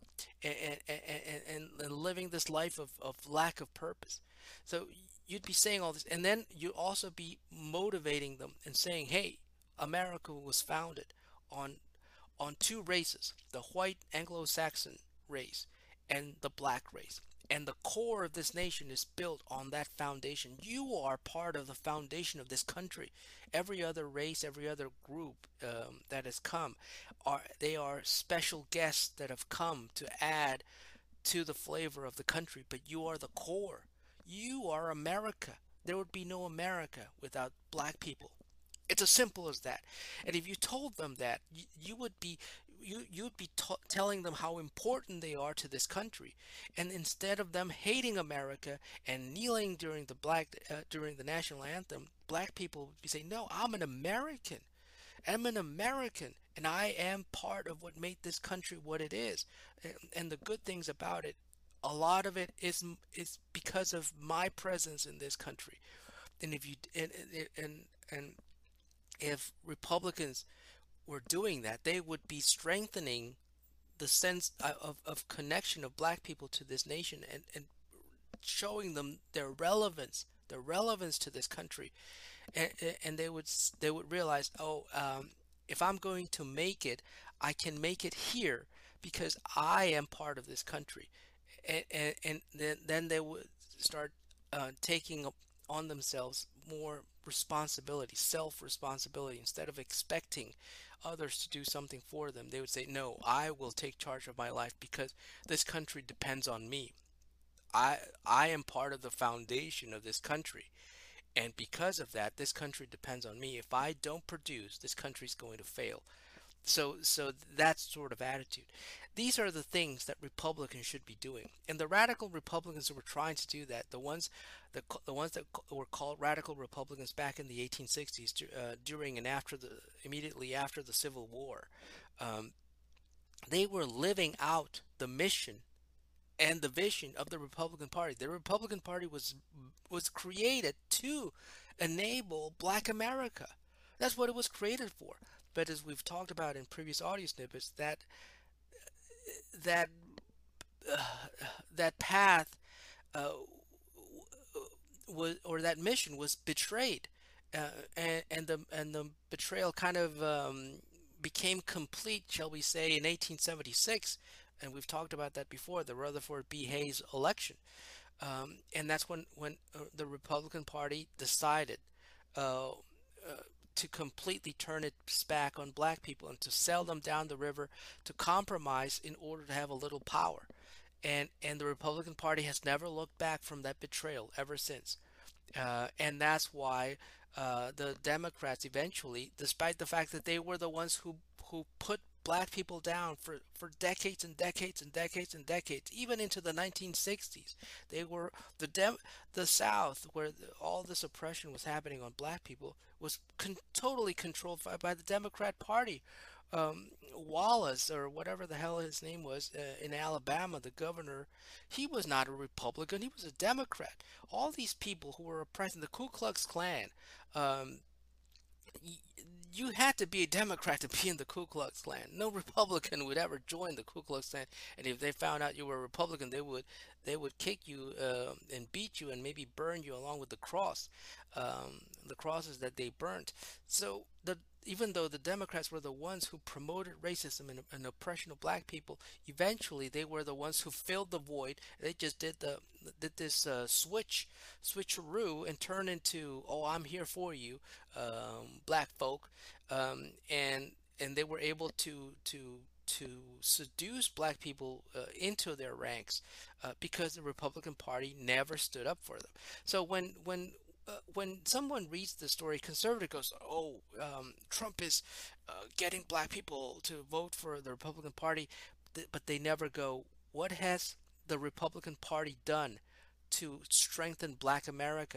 and living this life of lack of purpose? So you'd be saying all this, and then you also be motivating them and saying, hey, America was founded on two races, the white Anglo-Saxon race and the black race. And the core of this nation is built on that foundation. You are part of the foundation of this country. Every other race, every other group that has come, they are special guests that have come to add to the flavor of the country. But you are the core. You are America. There would be no America without black people. It's as simple as that. And if you told them that, you would be you'd be telling them how important they are to this country. And instead of them hating America and kneeling during the national anthem, black people would be saying, "No, I'm an American. I'm an American, and I am part of what made this country what it is." And the good things about it, a lot of it is because of my presence in this country. And if you and if Republicans were doing that, they would be strengthening the sense of connection of black people to this nation, and showing them their relevance to this country. And they would realize, oh, if I'm going to make it, I can make it here because I am part of this country. And then they would start taking on themselves more responsibility, self-responsibility. Instead of expecting others to do something for them, they would say, no, I will take charge of my life because this country depends on me. I am part of the foundation of this country, and because of that, this country depends on me. If I don't produce, this country's going to fail. So that sort of attitude. These are the things that Republicans should be doing, and the radical Republicans who were trying to do that, the ones that were called radical Republicans back in the 1860s, during and immediately after the Civil War, um, they were living out the mission and the vision of the Republican Party. The Republican Party was created to enable Black America. That's what it was created for. But as we've talked about in previous audio snippets, that uh, that path uh, was, or that mission was betrayed, and the betrayal kind of became complete, shall we say, in 1876. And we've talked about that before, the Rutherford B. Hayes election. And that's when the Republican Party decided uh, to completely turn its back on black people and to sell them down the river, to compromise in order to have a little power. and the Republican Party has never looked back from that betrayal ever since. And that's why the Democrats eventually, despite the fact that they were the ones who put black people down for decades and decades and decades and decades, even into the 1960s, they were the South, where all this oppression was happening on black people, was totally controlled by the Democrat Party. Wallace, or whatever the hell his name was, in Alabama, the governor, he was not a Republican, he was a Democrat. All these people who were oppressing the Ku Klux Klan, um, y- you had to be a Democrat to be in the Ku Klux Klan. No Republican would ever join the Ku Klux Klan, and if they found out you were a Republican, they would kick you and beat you and maybe burn you along with the crosses that they burnt. So even though the Democrats were the ones who promoted racism and oppression of black people, eventually they were the ones who filled the void. They just did this switcheroo and turned into, oh, I'm here for you, black folk, and they were able to seduce black people into their ranks because the Republican Party never stood up for them. So when someone reads the story, conservative goes, "Oh, Trump is getting black people to vote for the Republican Party," but they never go, "What has the Republican Party done to strengthen Black America,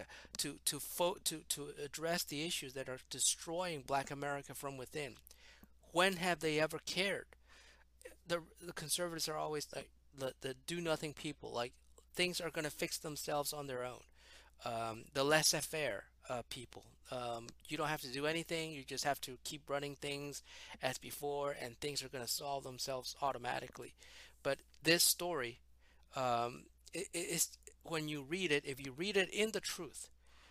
to address the issues that are destroying Black America from within? When have they ever cared?" The conservatives are always like the do nothing people, like things are going to fix themselves on their own. The laissez-faire people. You don't have to do anything. You just have to keep running things as before, and things are going to solve themselves automatically. But this story, is, when you read it, if you read it in the truth,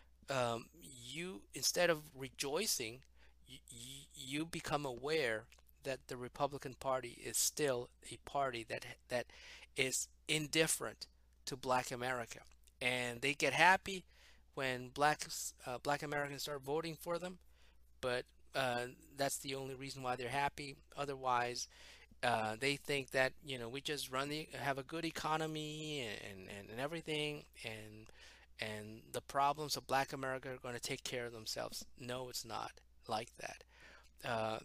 you, instead of rejoicing, you become aware that the Republican Party is still a party that is indifferent to Black America, and they get happy when Black Americans start voting for them. But that's the only reason why they're happy. Otherwise, they think that, we just have a good economy, and everything, and the problems of Black America are going to take care of themselves. No, it's not like that. Uh,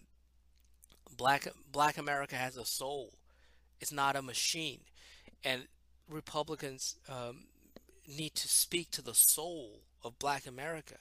Black America has a soul. It's not a machine, and Republicans need to speak to the soul of Black America,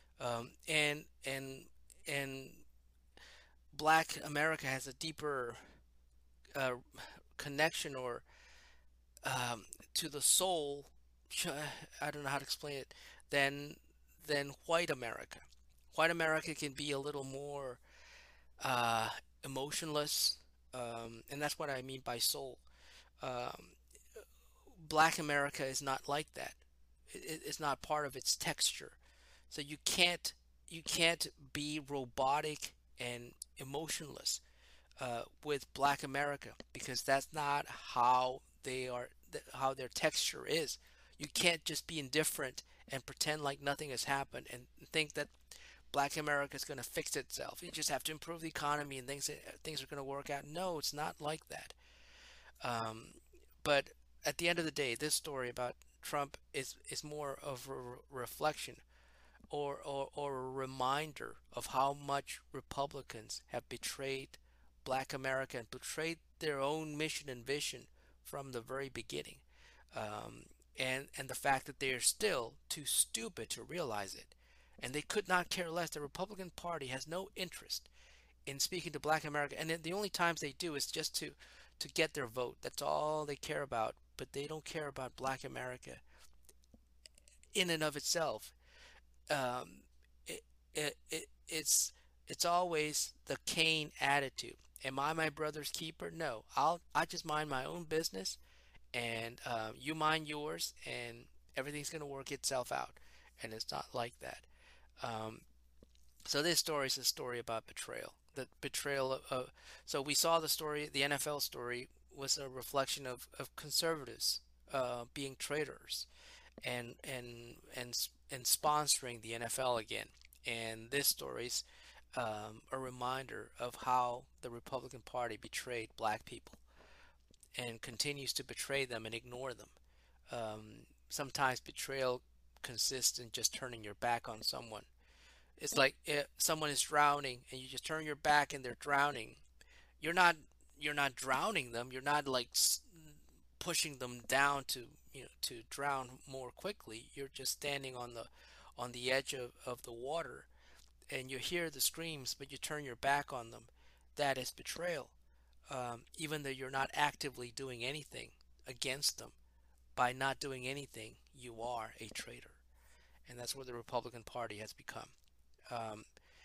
and Black America has a deeper uh, connection, or um, to the soul. I don't know how to explain it. Than than white America. White America can be a little more uh, emotionless, and that's what I mean by soul. Um, Black America is not like that. It's not part of its texture. So you can't be robotic and emotionless with Black America, because that's not how they are, how their texture is. You can't just be indifferent and pretend like nothing has happened and think that Black America is going to fix itself. You just have to improve the economy and things are going to work out. No, it's not like that. Um, but at the end of the day, this story about Trump is more of a reflection, or a reminder of how much Republicans have betrayed Black America and betrayed their own mission and vision from the very beginning. Um, and the fact that they are still too stupid to realize it. And they could not care less. The Republican Party has no interest in speaking to Black America, and the only times they do is just to get their vote. That's all they care about. But they don't care about Black America in and of itself. Um, it, it's always the Cain attitude. Am I my brother's keeper? No, I just mind my own business, and you mind yours, and everything's gonna work itself out. And it's not like that. Um, so this story is a story about betrayal. The betrayal of, so we saw the story, the NFL story was a reflection of conservatives being traitors, and sponsoring the NFL again. And this story's a reminder of how the Republican Party betrayed black people. and continues to betray them and ignore them. Sometimes betrayal consists in just turning your back on someone. It's like if someone is drowning and you just turn your back and they're drowning. You're not you're not drowning them. You're not like pushing them down to to drown more quickly. You're just standing on the edge of the water, and you hear the screams, but you turn your back on them. That is betrayal. Even though you're not actively doing anything against them, by not doing anything, you are a traitor, and that's what the Republican Party has become. Um,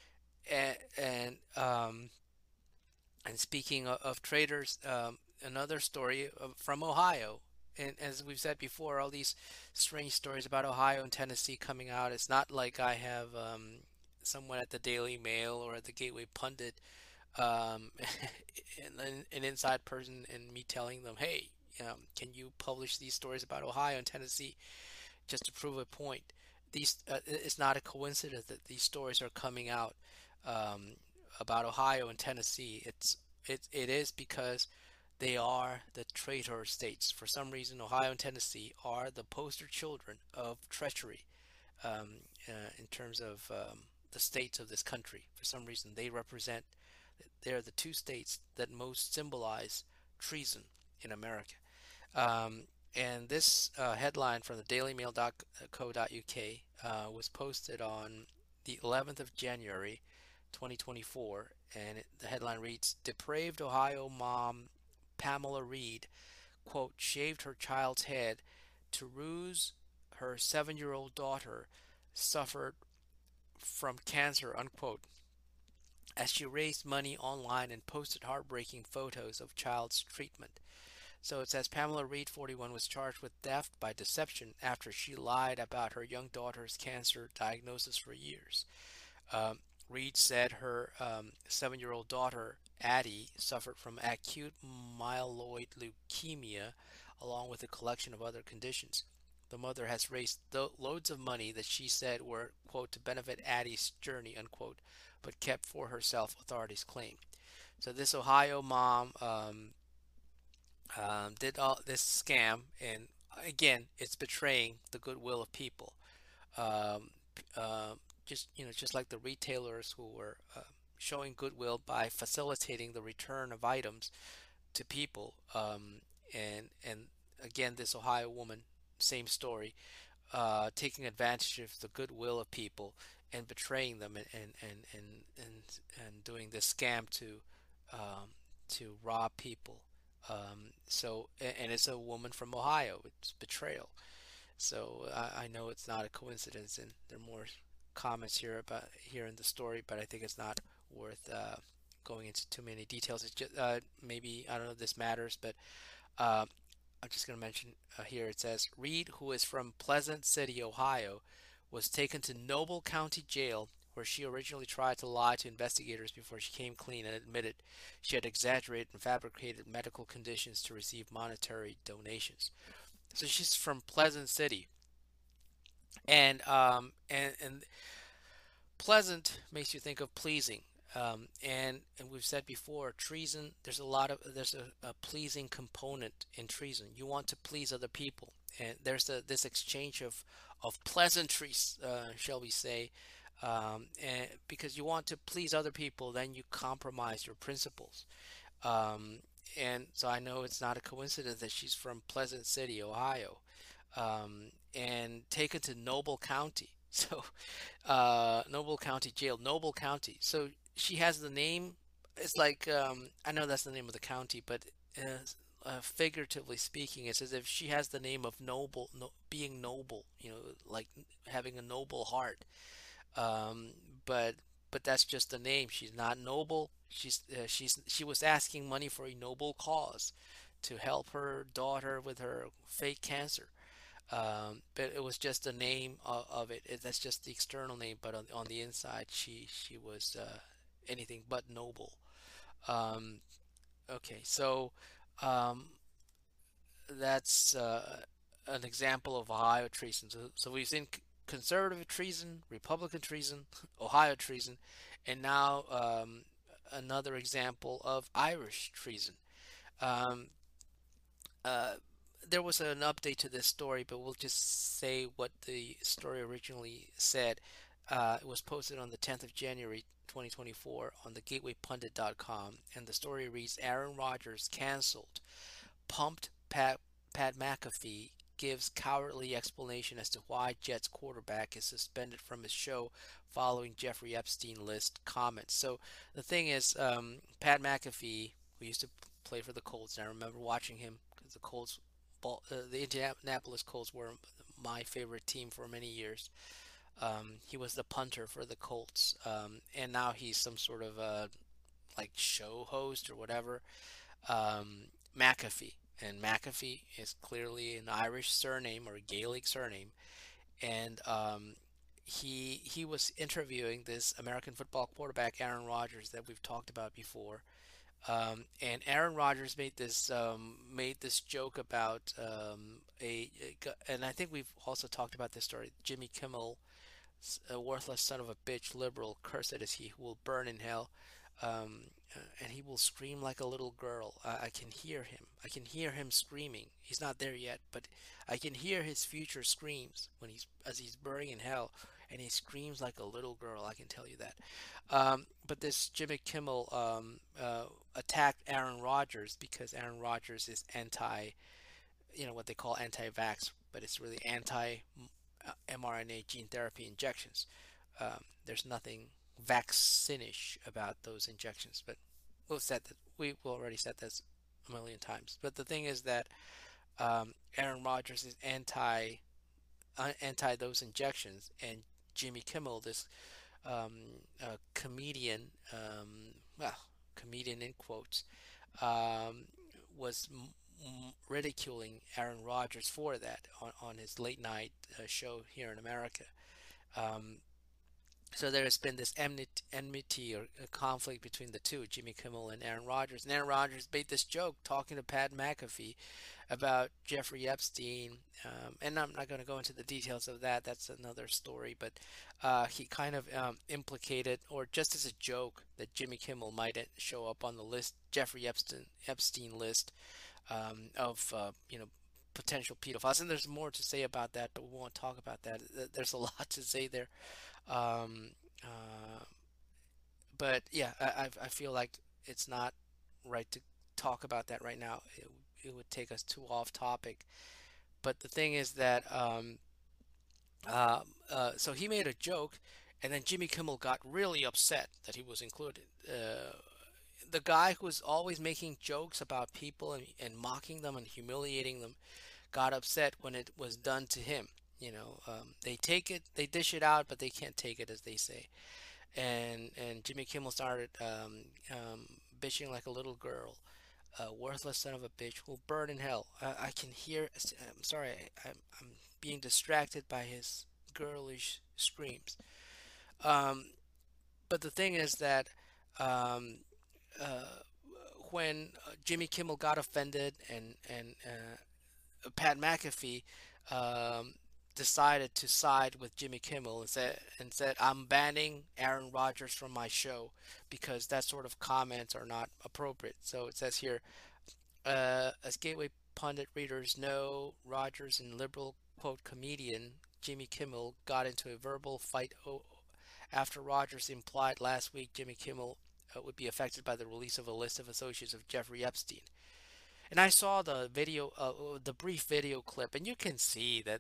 and and speaking of traitors, another story from Ohio. And as we've said before, all these strange stories about Ohio and Tennessee coming out. It's not like I have someone at the Daily Mail or at the Gateway Pundit, um, an inside person, and me telling them, "Hey, can you publish these stories about Ohio and Tennessee just to prove a point?" It's not a coincidence that these stories are coming out um, about Ohio and Tennessee. It is because they are the traitor states. For some reason, Ohio and Tennessee are the poster children of treachery in terms of the states of this country. For some reason, they're the two states that most symbolize treason in America. Um, and this headline from the dailymail.co.uk was posted on the 11th of January, 2024, and the headline reads, Depraved Ohio mom Pamela Reed, quote, shaved her child's head to ruse her 7-year-old daughter suffered from cancer, unquote, as she raised money online and posted heartbreaking photos of child's treatment. So it says Pamela Reed, 41, was charged with theft by deception after she lied about her young daughter's cancer diagnosis for years. Um, Reed said her 7-year-old daughter, Addie, suffered from acute myeloid leukemia along with a collection of other conditions. The mother has raised loads of money that she said were, quote, to benefit Addie's journey, unquote, but kept for herself, authorities claim. So this Ohio mom did all this scam, and again, it's betraying the goodwill of people. Um, just just like the retailers who were showing goodwill by facilitating the return of items to people, and again, this Ohio woman, same story, taking advantage of the goodwill of people and betraying them and doing this scam um, to rob people. And it's a woman from Ohio. It's betrayal. So I know it's not a coincidence, and there are more comments here in the story, but I think it's not worth going into too many details. It's just maybe I don't know if this matters, but uh, I'm just going to mention here. It says Reed, who is from Pleasant City, Ohio, was taken to Noble County Jail, where she originally tried to lie to investigators before she came clean and admitted she had exaggerated and fabricated medical conditions to receive monetary donations. So she's from Pleasant City, and pleasant makes you think of pleasing. And we've said before, treason. There's a pleasing component in treason. You want to please other people, and there's this exchange of pleasantries, shall we say, and because you want to please other people, then you compromise your principles. Um, and so I know it's not a coincidence that she's from Pleasant City, Ohio, and taken to Noble County. So, Noble County Jail, Noble County. So she has the name. It's like I know that's the name of the county, but figuratively speaking, it's as if she has the name of noble, no, being noble. Like having a noble heart. Um, but that's just the name. She's not noble. She was asking money for a noble cause to help her daughter with her fake cancer. But it was just the name of it. That's just the external name, but on the inside, she was anything but noble. Um, okay, so um, that's an example of Ohio treason. So we've seen conservative treason, Republican treason, Ohio treason, and now another example of Irish treason. Um, uh, there was an update to this story, but we'll just say what the story originally said. It was posted on the 10th of January 2024 on the gatewaypundit.com, and the story reads: Aaron Rodgers canceled. Pumped Pat McAfee gives cowardly explanation as to why Jets quarterback is suspended from his show following Jeffrey Epstein list comments. So the thing is, Pat McAfee, who used to play for the Colts, and I remember watching him because the Indianapolis Colts were my favorite team for many years. He was the punter for the Colts, and now he's some sort of like show host or whatever. McAfee, and McAfee is clearly an Irish surname or a Gaelic surname, and he was interviewing this American football quarterback Aaron Rodgers that we've talked about before, and Aaron Rodgers made this joke about and I think we've also talked about this story. Jimmy Kimmel, a worthless son of a bitch, liberal, cursed is he who will burn in hell. And he will scream like a little girl. I can hear him. I can hear him screaming. He's not there yet, but I can hear his future screams when he's burning in hell, and he screams like a little girl. I can tell you that. But this Jimmy Kimmel attacked Aaron Rodgers because Aaron Rodgers is anti, what they call anti-vax, but it's really anti mRNA gene therapy injections. There's nothing vaccinish about those injections, but we've already said this a million times. But the thing is that Aaron Rodgers is anti those injections, and Jimmy Kimmel, this um, comedian, well, comedian in quotes, um, was ridiculing Aaron Rodgers for that on his late night show here in America. Um, so there has been this enmity or a conflict between the two, Jimmy Kimmel and Aaron Rodgers. And Aaron Rodgers made this joke talking to Pat McAfee about Jeffrey Epstein. And I'm not going to go into the details of that. That's another story. But he kind of implicated, or just as a joke, that Jimmy Kimmel might show up on the list, Jeffrey Epstein list of potential pedophiles. And there's more to say about that, but we won't talk about that. There's a lot to say there. Um, uh, but yeah, I feel like it's not right to talk about that right now. It would take us too off topic. But the thing is that so he made a joke, and then Jimmy Kimmel got really upset that he was included. The guy who was always making jokes about people and mocking them and humiliating them got upset when it was done to him. They take it, they dish it out, but they can't take it, as they say. And Jimmy Kimmel started bitching like a little girl, a worthless son of a bitch who'll burn in hell. I can hear. I'm sorry, I'm being distracted by his girlish screams. Um, but the thing is that um, uh, when Jimmy Kimmel got offended and Pat McAfee um, decided to side with Jimmy Kimmel and said I'm banning Aaron Rodgers from my show because that sort of comments are not appropriate. So it says here, as Gateway Pundit readers know, Rodgers and liberal quote comedian Jimmy Kimmel got into a verbal fight after Rodgers implied last week Jimmy Kimmel would be affected by the release of a list of associates of Jeffrey Epstein. And I saw the video, the brief video clip, and you can see that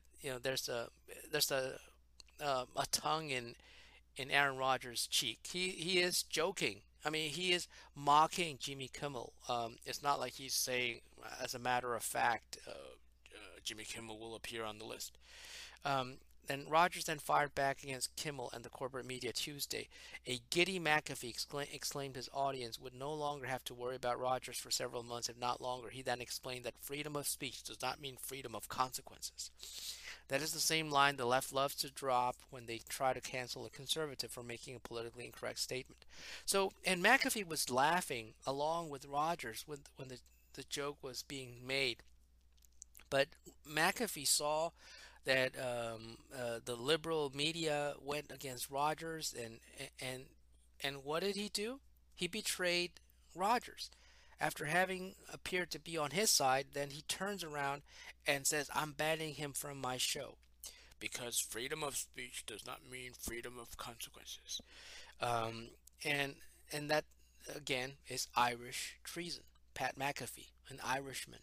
there's a tongue in Aaron Rodgers' cheek. He is joking. I mean, he is mocking Jimmy Kimmel. It's not like he's saying, as a matter of fact, Jimmy Kimmel will appear on the list. Um, and Rodgers then fired back against Kimmel and the corporate media Tuesday. A giddy McAfee exclaimed his audience would no longer have to worry about Rodgers for several months, if not longer. He then explained that freedom of speech does not mean freedom of consequences. That is the same line the left loves to drop when they try to cancel a conservative for making a politically incorrect statement. So, and McAfee was laughing along with Rodgers when the joke was being made. But McAfee saw that the liberal media went against Rodgers, and what did he do? He betrayed Rodgers. after having appeared to be on his side, then he turns around and says, I'm banning him from my show because freedom of speech does not mean freedom of consequences. Um, and and that again is Irish treason. Pat McAfee, an Irishman,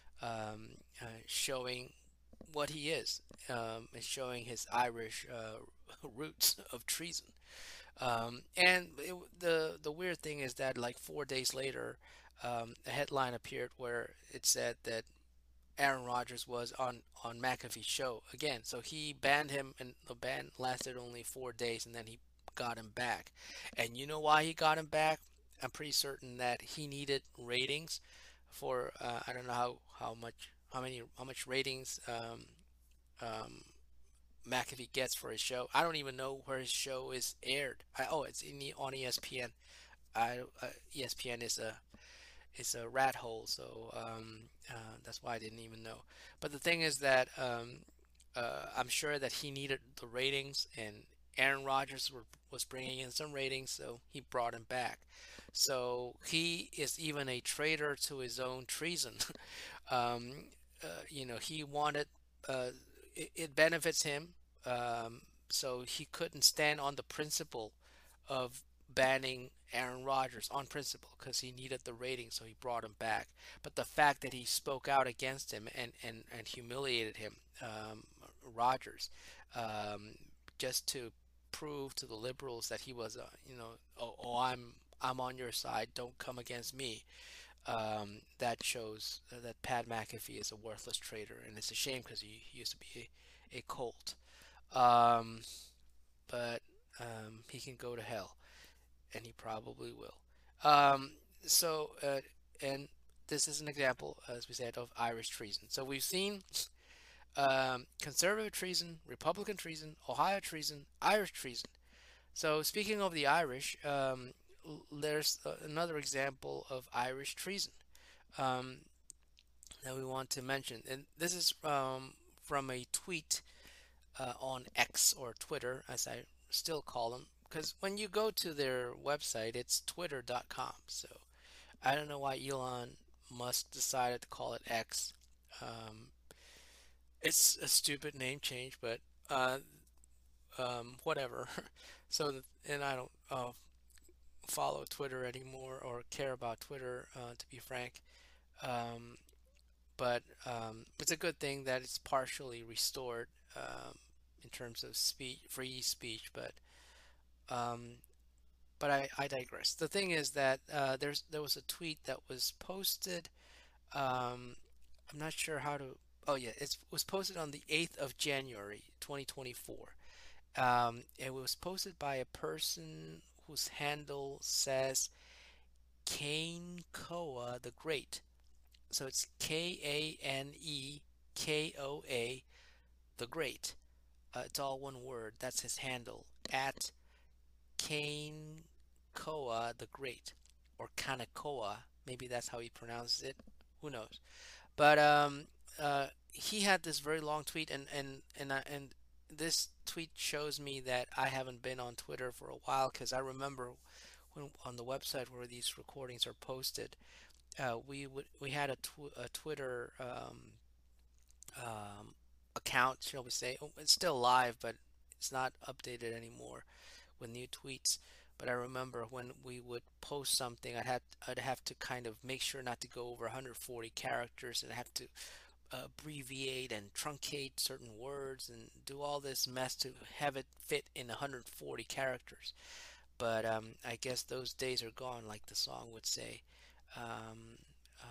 showing what he is, and showing his Irish roots of treason. The weird thing is that like 4 days later, a headline appeared where it said that Aaron Rodgers was on McAfee's show again. So he banned him, and the ban lasted only 4 days, and then he got him back. And you know why he got him back? I'm pretty certain that he needed ratings for I don't know how much ratings um, McAfee gets for his show. I don't even know where his show is aired. It's on ESPN. ESPN is a rat hole, so that's why I didn't even know. But the thing is that I'm sure that he needed the ratings, and Aaron Rodgers was bringing in some ratings, so he brought him back. So he is even a traitor to his own treason. um, he wanted it benefits him, so he couldn't stand on the principle of banning Aaron Rodgers on principle because he needed the rating, so he brought him back. But the fact that he spoke out against him and humiliated him, Rodgers, um, just to prove to the liberals that he was, I'm on your side. Don't come against me. That shows that Pat McAfee is a worthless traitor, and it's a shame because he used to be a Colt. Um, but he can go to hell, and he probably will. Um, so, and this is an example, as we said, of Irish treason. So we've seen conservative treason, Republican treason, Ohio treason, Irish treason. So speaking of the Irish, there's another example of Irish treason um, that we want to mention, and this is from a tweet on X or Twitter, as I still call them, because when you go to their website, it's twitter.com. So I don't know why Elon Musk decided to call it X. Um, it's a stupid name change, but whatever. And I don't follow Twitter anymore or care about Twitter, to be frank. Um, but it's a good thing that it's partially restored in terms of free speech. Um, but I digress. The thing is that there was a tweet that was posted. I'm not sure how to. Oh yeah, it was posted on the 8th of January, 2024. It was posted by a person whose handle says Kane Koa the Great. So it's Kanekoa the Great. It's all one word. That's his handle at Kane Koa the Great, or Kanakoa. Maybe that's how he pronounces it. Who knows? But he had this very long tweet, and this tweet shows me that I haven't been on Twitter for a while because I remember when on the website where these recordings are posted, we had a Twitter um, account, shall we say? Oh, it's still live, but it's not updated anymore with new tweets. But I remember when we would post something, I'd have to kind of make sure not to go over 140 characters, and I have to abbreviate and truncate certain words and do all this mess to have it fit in 140 characters. But I guess those days are gone, like the song would say. Um,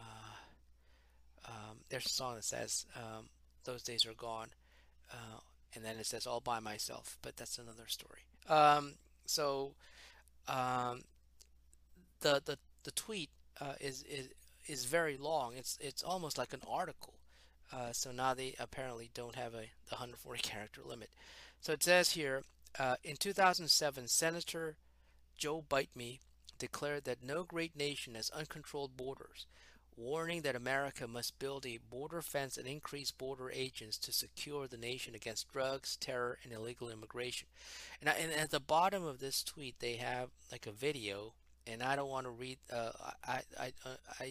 there's a song that says those days are gone, uh, and then it says all by myself, but that's another story. So um, the tweet is very long. It's almost like an article. So now they apparently don't have the 140 character limit. So it says here, in 2007, Senator Joe Biden declared that no great nation has uncontrolled borders, warning that America must build a border fence and increase border agents to secure the nation against drugs, terror, and illegal immigration. And at the bottom of this tweet, they have like a video, and I don't want to read. I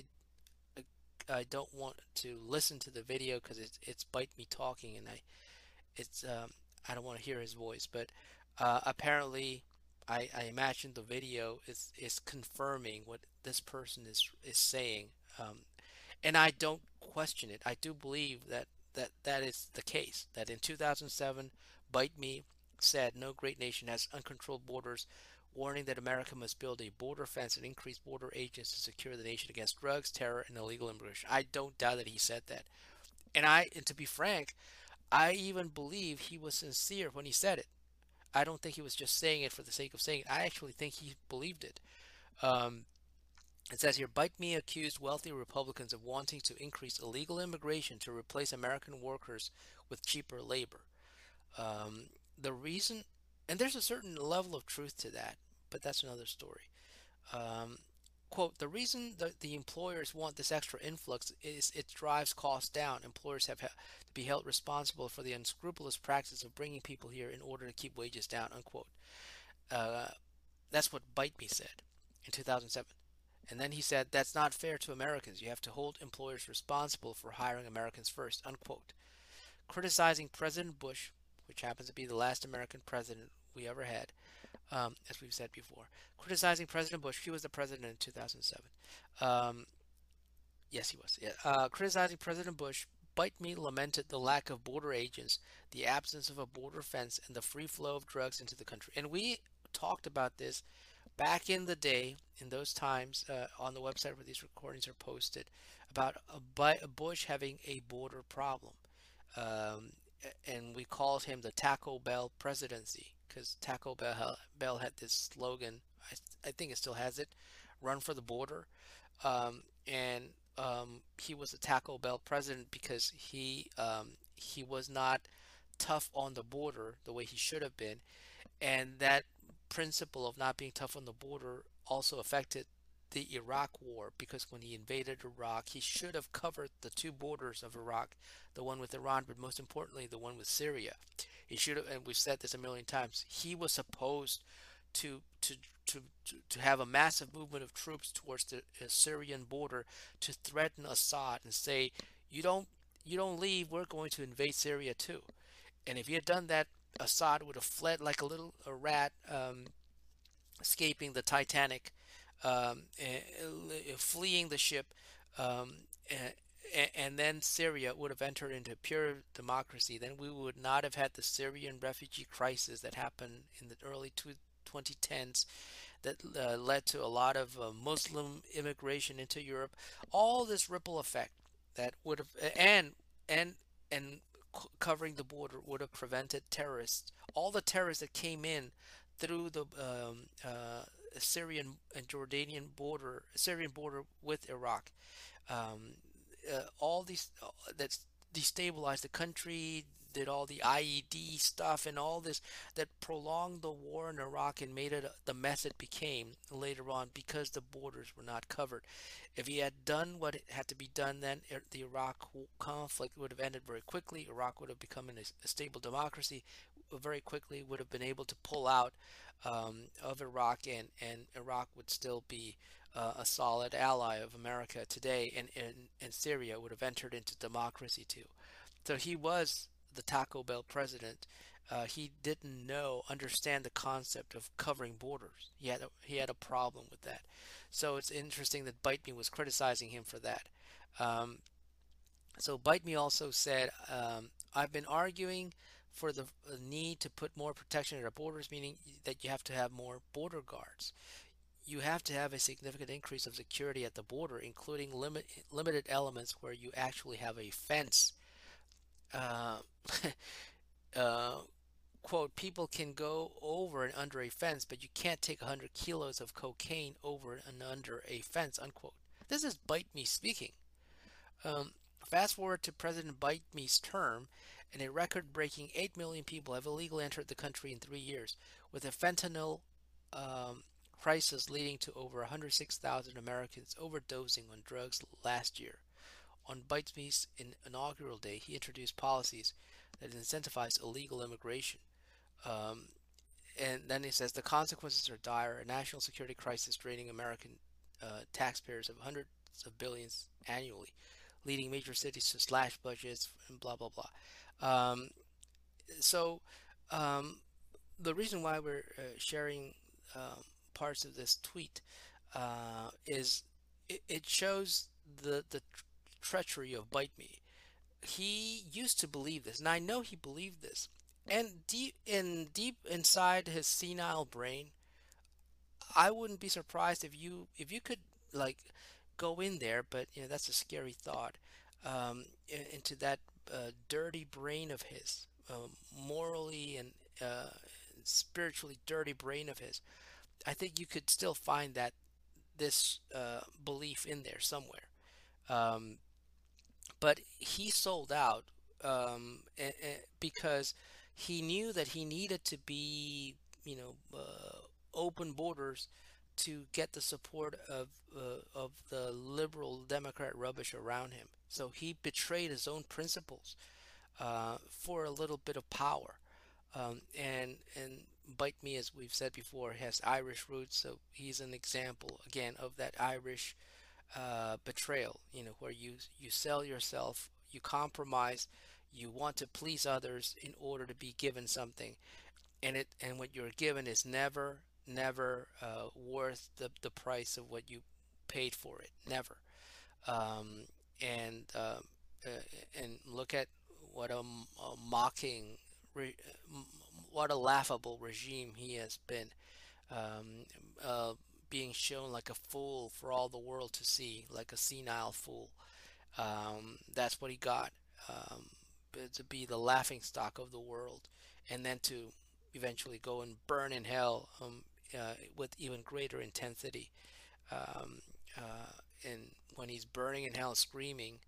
I don't want to listen to the video because it's Bite Me talking, and it's I don't want to hear his voice. But apparently, I imagine the video is confirming what this person is saying, and I don't question it. I do believe that is the case. That in 2007, Bite Me said no great nation has uncontrolled borders, warning that America must build a border fence and increase border agents to secure the nation against drugs, terror, and illegal immigration. I don't doubt that he said that. And to be frank, I even believe he was sincere when he said it. I don't think he was just saying it for the sake of saying it. I actually think he believed it. Um, it says here, Bite Me accused wealthy Republicans of wanting to increase illegal immigration to replace American workers with cheaper labor. The reason, and there's a certain level of truth to that, but that's another story. Um, Quote, the reason that the employers want this extra influx is it drives costs down. Employers have to be held responsible for the unscrupulous practice of bringing people here in order to keep wages down, unquote. Uh, that's what Bite Me said in 2007. And then he said, that's not fair to Americans. You have to hold employers responsible for hiring Americans first, unquote. Criticizing President Bush, which happens to be the last American president we ever had, as we've said before, criticizing President Bush. He was the president in 2007. Um, yes, he was. Yeah. Criticizing President Bush, Bite Me lamented the lack of border agents, the absence of a border fence, and the free flow of drugs into the country. And we talked about this back in the day, in those times, on the website where these recordings are posted, about Bush having a border problem. Um, and we called him the Taco Bell presidency because Taco Bell had this slogan. I think it still has it: "Run for the border." And he was a Taco Bell president because he was not tough on the border the way he should have been, and that principle of not being tough on the border also affected the Iraq war because when he invaded Iraq, he should have covered the two borders of Iraq, the one with Iran, but most importantly, the one with Syria. He should have, and we've said this a million times, he was supposed to to to have a massive movement of troops towards the Syrian border to threaten Assad and say, you don't you don't leave, we're going to invade Syria too. And if he had done that, Assad would have fled like a rat, escaping the Titanic, fleeing the ship, um, and then Syria would have entered into pure democracy. Then we would not have had the Syrian refugee crisis that happened in the early 2010s that led to a lot of Muslim immigration into Europe. All this ripple effect that would have and covering the border would have prevented terrorists. All the terrorists that came in through the Syrian and Jordanian border, Syrian border with Iraq. Um, all these that destabilized the country, did all the IED stuff and all this that prolonged the war in Iraq and made it the mess it became later on because the borders were not covered. If he had done what had to be done then, the Iraq conflict would have ended very quickly. Iraq would have become a stable democracy very quickly, would have been able to pull out of Iraq, and Iraq would still be a solid ally of America today, and Syria would have entered into democracy too. So he was the Taco Bell president. He didn't understand the concept of covering borders. He had a problem with that. So it's interesting that Bite Me was criticizing him for that. Um, so Bite Me also said, I've been arguing for the need to put more protection at our borders, meaning that you have to have more border guards. You have to have a significant increase of security at the border, including limited elements where you actually have a fence. Uh, uh, Quote, people can go over and under a fence, but you can't take 100 kilos of cocaine over and under a fence, unquote. This is Bite Me speaking. Fast forward to President Bite Me's term, and a record-breaking 8 million people have illegally entered the country in 3 years, with a fentanyl crisis leading to over 106,000 Americans overdosing on drugs last year. On Bite Me's inaugural day, he introduced policies that incentivize illegal immigration. Um, And then he says the consequences are dire, a national security crisis draining American taxpayers of hundreds of billions annually, leading major cities to slash budgets and blah blah blah. So um, the reason why we're sharing parts of this tweet is it shows the treachery of Bite Me. He used to believe this, and I know he believed this. And deep inside his senile brain, I wouldn't be surprised if you could like go in there, but you know that's a scary thought. Into that dirty brain of his, morally and spiritually dirty brain of his. I think you could still find that this belief in there somewhere. Um, but he sold out because he knew that he needed to be, open borders to get the support of the liberal Democrat rubbish around him. So he betrayed his own principles for a little bit of power. And Bite Me, as we've said before, has Irish roots, so he's an example again of that Irish betrayal. You know, where you sell yourself, you compromise, you want to please others in order to be given something, and what you're given is never worth the price of what you paid for it. Never. Um, and and look at what a mocking, re, what a laughable regime he has been, um, uh, being shown like a fool for all the world to see, like a senile fool. That's what he got, to be the laughing stock of the world, and then to eventually go and burn in hell, with even greater intensity. Um, and when he's burning in hell, screaming,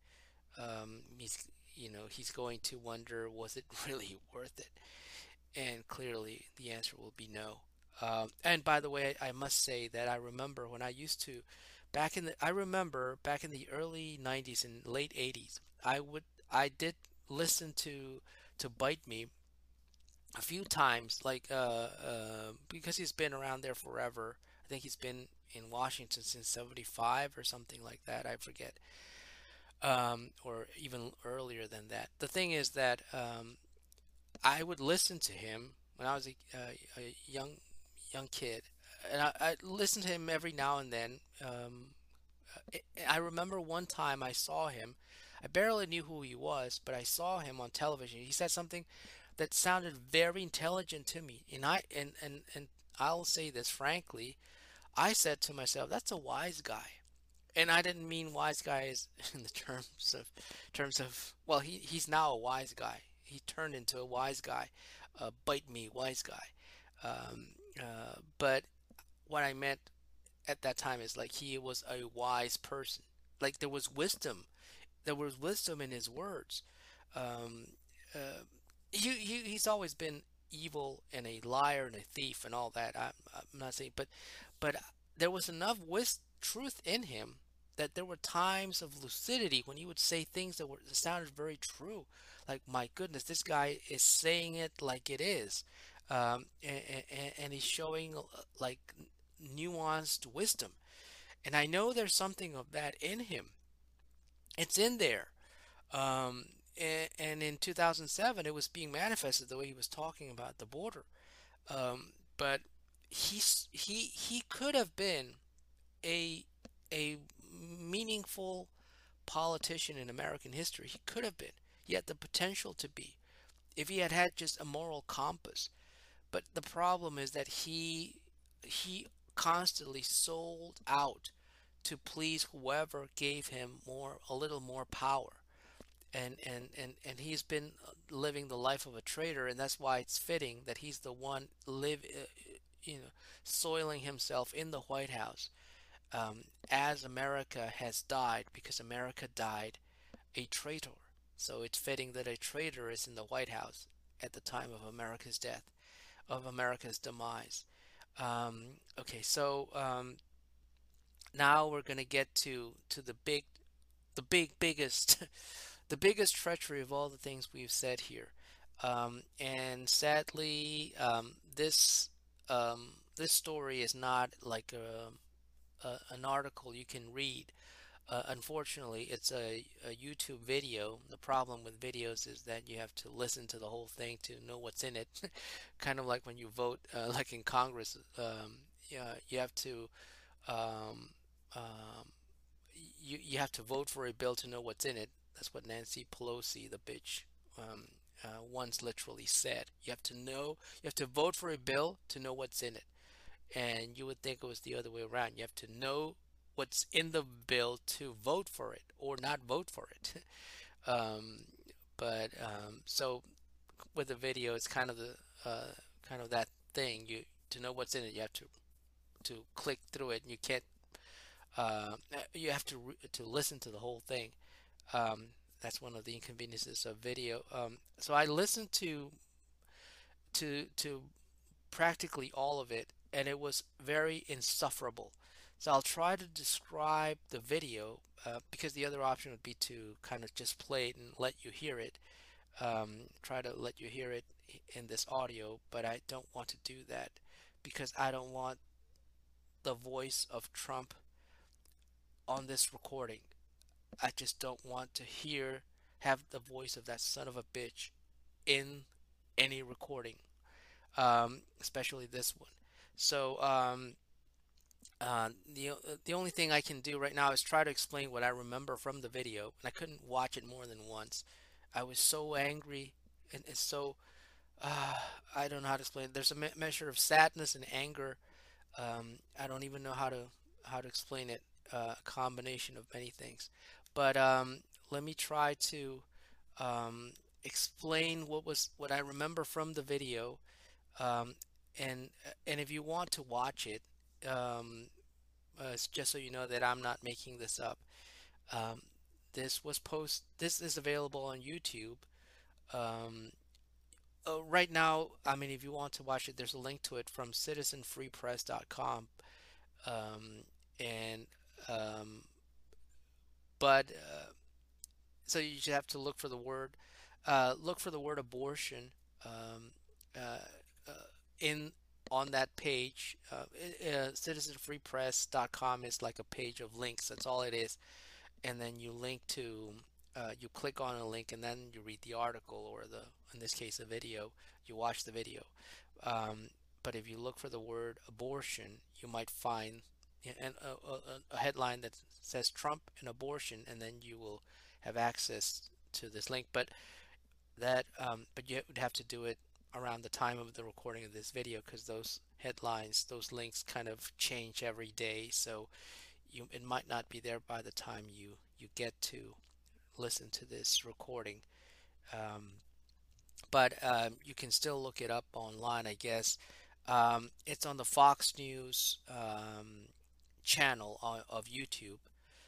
he's going to wonder, was it really worth it? And clearly, the answer will be no. And by the way, I must say that I remember when I used to, I remember back in the early 90s and late 80s, I did listen to Bite Me a few times, like because he's been around there forever. I think he's been in Washington since 75 or something like that. I forget, or even earlier than that. The thing is that I would listen to him when I was a young kid, and I listened to him every now and then. I remember one time I saw him. I barely knew who he was, but I saw him on television. He said something that sounded very intelligent to me, and I'll say this frankly. I said to myself, "That's a wise guy." And I didn't mean wise guys in the terms of well, he's now a wise guy. He turned into a wise guy, Bite Me wise guy. But what I meant at that time is like he was a wise person. Like there was wisdom in his words. Um, uh, he's always been evil and a liar and a thief and all that. I'm not saying, but there was enough truth in him that there were times of lucidity when he would say things that sounded very true. Like, my goodness, this guy is saying it like it is, and he's showing like nuanced wisdom. And I know there's something of that in him. It's in there. Um, and in 2007, it was being manifested the way he was talking about the border. But he could have been a a meaningful politician in American history. He could have been. He had the potential to be if he had had just a moral compass. But the problem is that he constantly sold out to please whoever gave him a little more power. And he's been living the life of a traitor, and that's why it's fitting that he's the one soiling himself in the White House, as America has died, because America died a traitor. So it's fitting that a traitor is in the White House at the time of America's death, of America's demise. Okay, so now we're gonna get to the biggest the biggest treachery of all the things we've said here. And sadly, this. this story is not like an article you can read. Unfortunately, it's a YouTube video. The problem with videos is that you have to listen to the whole thing to know what's in it. Kind of like when you vote, like in Congress, yeah, you have to um, um, you have to vote for a bill to know what's in it. That's what Nancy Pelosi, the bitch, once literally said. You have to vote for a bill to know what's in it. And you would think it was the other way around. You have to know what's in the bill to vote for it or not vote for it. um, but so with the video, it's kind of the kind of that thing. You to know what's in it, you have to click through it, and you can't. You have to listen to the whole thing. Um, that's one of the inconveniences of video. So I listened to practically all of it, and it was very insufferable. So I'll try to describe the video because the other option would be to kind of just play it and let you hear it. Try to let you hear it in this audio, but I don't want to do that because I don't want the voice of Trump on this recording. I just don't want to have the voice of that son of a bitch in any recording, especially this one. So the only thing I can do right now is try to explain what I remember from the video, and I couldn't watch it more than once. I was so angry, and it's so uh, I don't know how to explain it. There's a measure of sadness and anger. I don't even know how to explain it. A combination of many things, but let me try to um, explain what I remember from the video. Um, and if you want to watch it, um, just so you know that I'm not making this up. Um, this is available on YouTube. Um, right now, I mean, if you want to watch it, there's a link to it from citizenfreepress.com. Um, and um, but So you just have to look for the word abortion um, uh, uh, in on that page. Citizenfreepress.com is like a page of links. That's all it is, and then you click on a link, and then you read the article or in this case, a video. You watch the video. Um, but if you look for the word abortion, you might find a headline that says Trump and abortion, and then you will have access to this link. But you would have to do it around the time of the recording of this video because those headlines, those links kind of change every day. So it might not be there by the time you get to listen to this recording. Um, but you can still look it up online, I guess. It's on the Fox News channel of YouTube,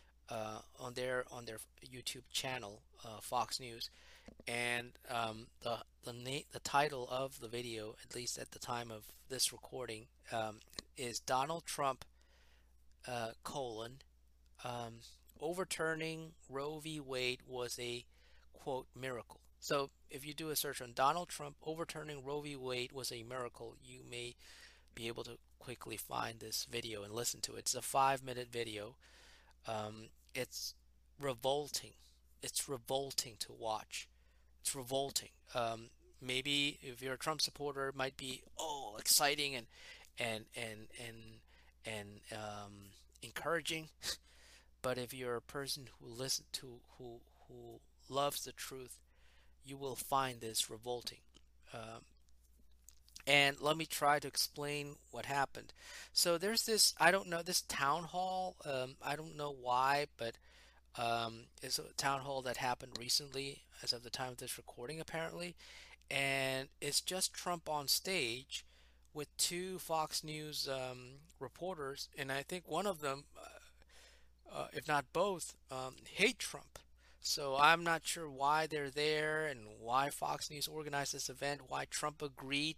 on their YouTube channel, Fox News, and the title of the video, at least at the time of this recording, is Donald Trump colon um, overturning Roe v. Wade was a quote miracle. So if you do a search on Donald Trump overturning Roe v. Wade was a miracle, you may be able to quickly find this video and listen to it. It's a 5-minute video. It's revolting. It's revolting to watch. It's revolting. Maybe if you're a Trump supporter, it might be exciting and and and and encouraging. But if you're a person who loves the truth, you will find this revolting. Um, and let me try to explain what happened. So there's this, I don't know, this town hall. I don't know why, but it's a town hall that happened recently, as of the time of this recording, apparently. And it's just Trump on stage with two Fox News reporters, and I think one of them, if not both, hate Trump. So I'm not sure why they're there and why Fox News organized this event, why Trump agreed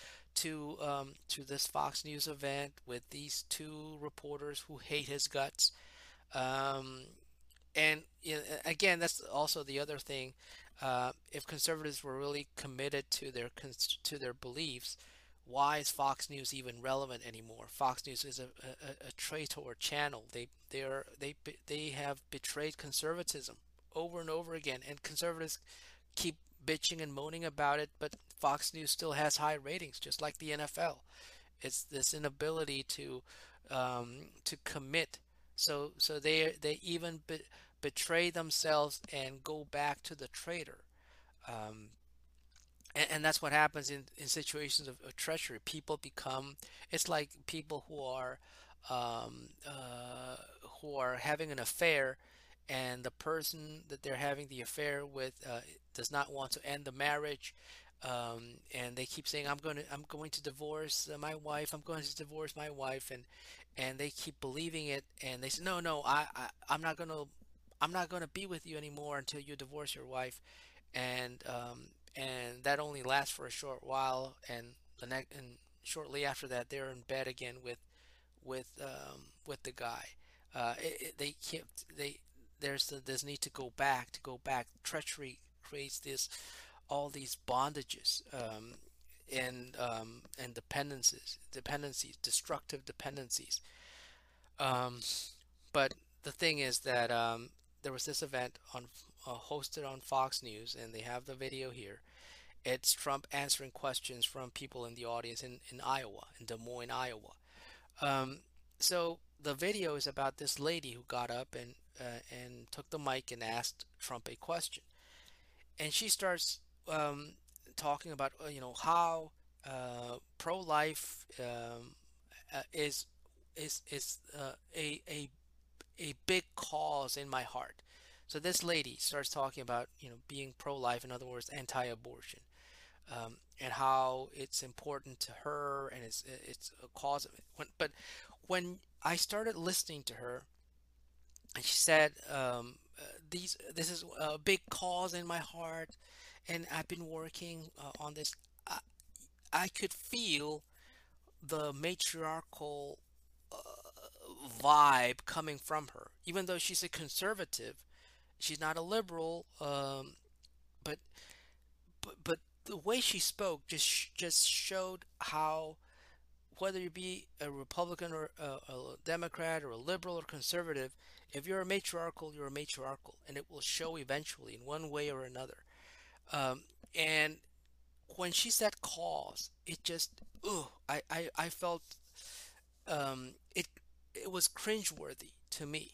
to this Fox News event with these two reporters who hate his guts. Um, and again, that's also the other thing. If conservatives were really committed to their beliefs, Why is Fox News even relevant anymore? Fox News is a traitor channel. They have betrayed conservatism over and over again, and conservatives keep bitching and moaning about it, but Fox News still has high ratings, just like the NFL. It's this inability to commit. So they even betray themselves and go back to the traitor. Um, and that's what happens in situations of treachery. People become, it's like people um, uh, who are having an affair, and the person that they're having the affair with does not want to end the marriage, and they keep saying, I'm going to divorce my wife, I'm going to divorce my wife, and they keep believing it, and they say, no, no, I'm not gonna be with you anymore until you divorce your wife, and that only lasts for a short while, and and shortly after that they're in bed again with the guy. They can't they there's this need to go back. Treachery creates this all these bondages, and dependencies, destructive dependencies. Um, but the thing is that there was this event hosted on Fox News, and they have the video here. It's Trump answering questions from people in the audience in Iowa, in Des Moines, Iowa. Um, so the video is about this lady who got up and took the mic and asked Trump a question, and she starts talking about how pro-life is a big cause in my heart. So this lady starts talking about being pro-life, in other words, anti-abortion, and how it's important to her, and it's a cause of it. But when I started listening to her, and she said, this is a big cause in my heart, and I've been working on this. I, I could feel the matriarchal vibe coming from her, even though she's a conservative. She's not a liberal, but but the way she spoke just showed how, whether you be a Republican or a Democrat or a liberal or conservative, if you're a matriarchal, you're a matriarchal, and it will show eventually in one way or another. And when she said cause, it just, I felt it was cringeworthy to me,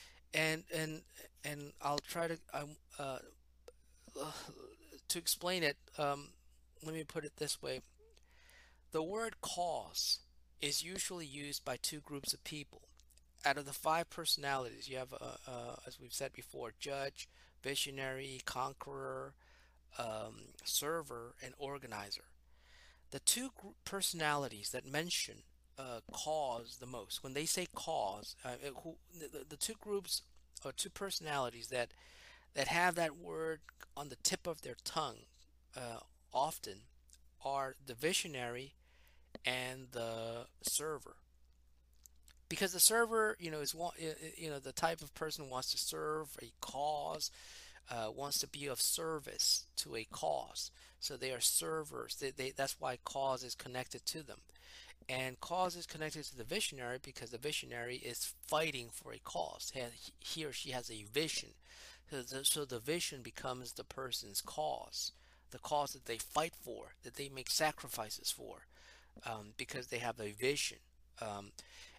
and I'll try uh, to explain it. Let me put it this way: the word cause is usually used by two groups of people. Out of the five personalities, you have, as we've said before, judge, visionary, conqueror, server, and organizer. The two personalities that mention cause the most, when they say cause, the two groups or two personalities that have that word on the tip of their tongue often are the visionary and the server. Because the server, is the type of person who wants to serve a cause, wants to be of service to a cause. So they are servers. That's why cause is connected to them. And cause is connected to the visionary because the visionary is fighting for a cause. He or she has a vision. So the vision becomes the person's cause, the cause that they fight for, that they make sacrifices for, because they have a vision. Um,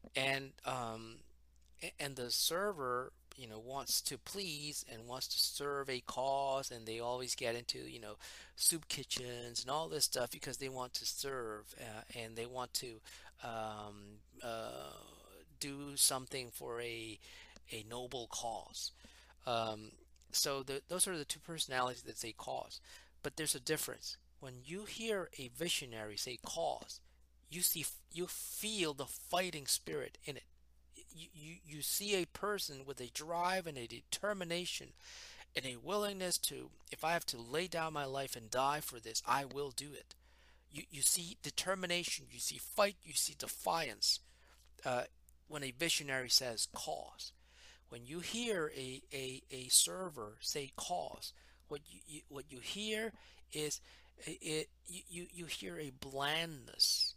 and the server, wants to please and wants to serve a cause, and they always get into soup kitchens and all this stuff because they want to serve, and they want to um, uh, do something for a noble cause. um, so those are the two personalities that say cause, but there's a difference. When you hear a visionary say cause, you feel the fighting spirit in it. You see a person with a drive and a determination and a willingness to, if I have to lay down my life and die for this, I will do it. You see determination, you see fight, you see defiance, uh, when a visionary says cause. When you hear a server say cause, what you hear is, you hear a blandness,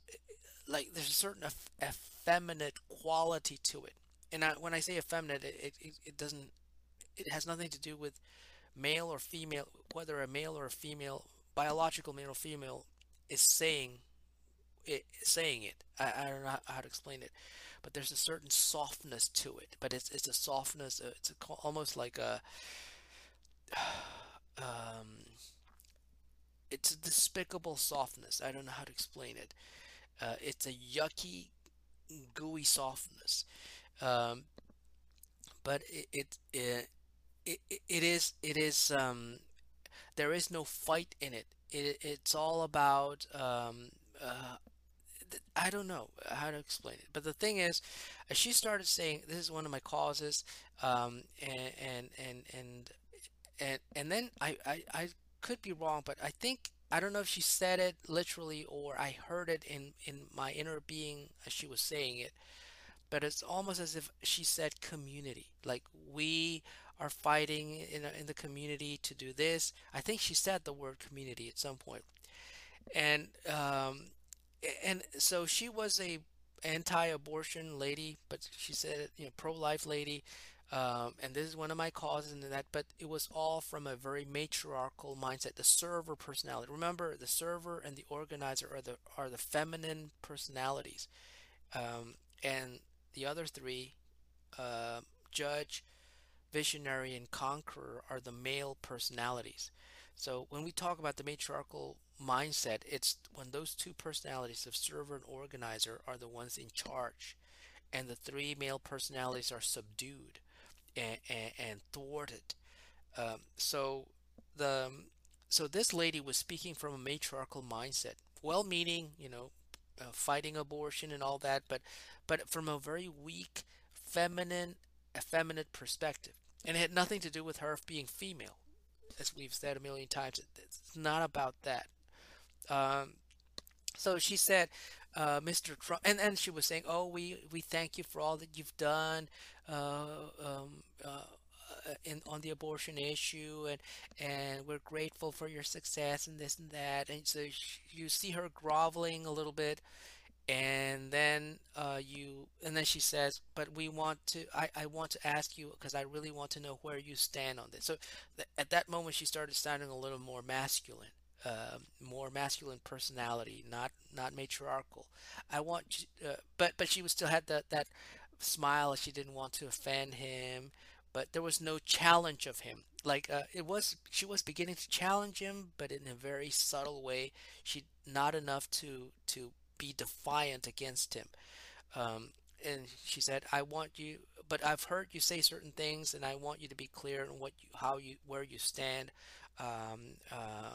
like there's a certain effeminate quality to it. And when I say effeminate, it doesn't, it has nothing to do with male or female, whether a male or a female, biological male or female is saying it. I don't know how to explain it, but there's a certain softness to it. But it's a softness. It's almost like a um, it's a despicable softness. I don't know how to explain it. It's a yucky, gooey softness. Um, but it is there is no fight in it. It's all about I don't know how to explain it, but the thing is, she started saying this is one of my causes, and then I could be wrong, but I think I don't know if she said it literally or I heard it in my inner being as she was saying it, but it's almost as if she said community, like we are fighting in the community to do this. I think she said the word community at some point, and so she was a anti-abortion lady, but she said, pro-life lady, and this is one of my causes and that, but it was all from a very matriarchal mindset, the server personality. Remember, the server and the organizer are the feminine personalities, and the other three, uh, judge, visionary, and conqueror, are the male personalities. So when we talk about the matriarchal mindset, it's when those two personalities of server and organizer are the ones in charge, and the three male personalities are subdued and thwarted. So the so this lady was speaking from a matriarchal mindset, well-meaning, fighting abortion and all that, but from a very weak, feminine, effeminate perspective, and it had nothing to do with her being female, as we've said a million times. It's not about that. Um, so she said, Mr. Trump, and she was saying, "Oh, we thank you for all that you've done in on the abortion issue, and we're grateful for your success and this and that." And so you see her groveling a little bit, and then she says, "But we want to. I want to ask you because I really want to know where you stand on this." So at that moment, she started sounding a little more masculine personality, not matriarchal. But she was still had that smile. She didn't want to offend him, but there was no challenge of him. Like she was beginning to challenge him, but in a very subtle way. She not enough to be defiant against him. Um, and she said, "I want you, but I've heard you say certain things, and I want you to be clear on where you stand um, uh,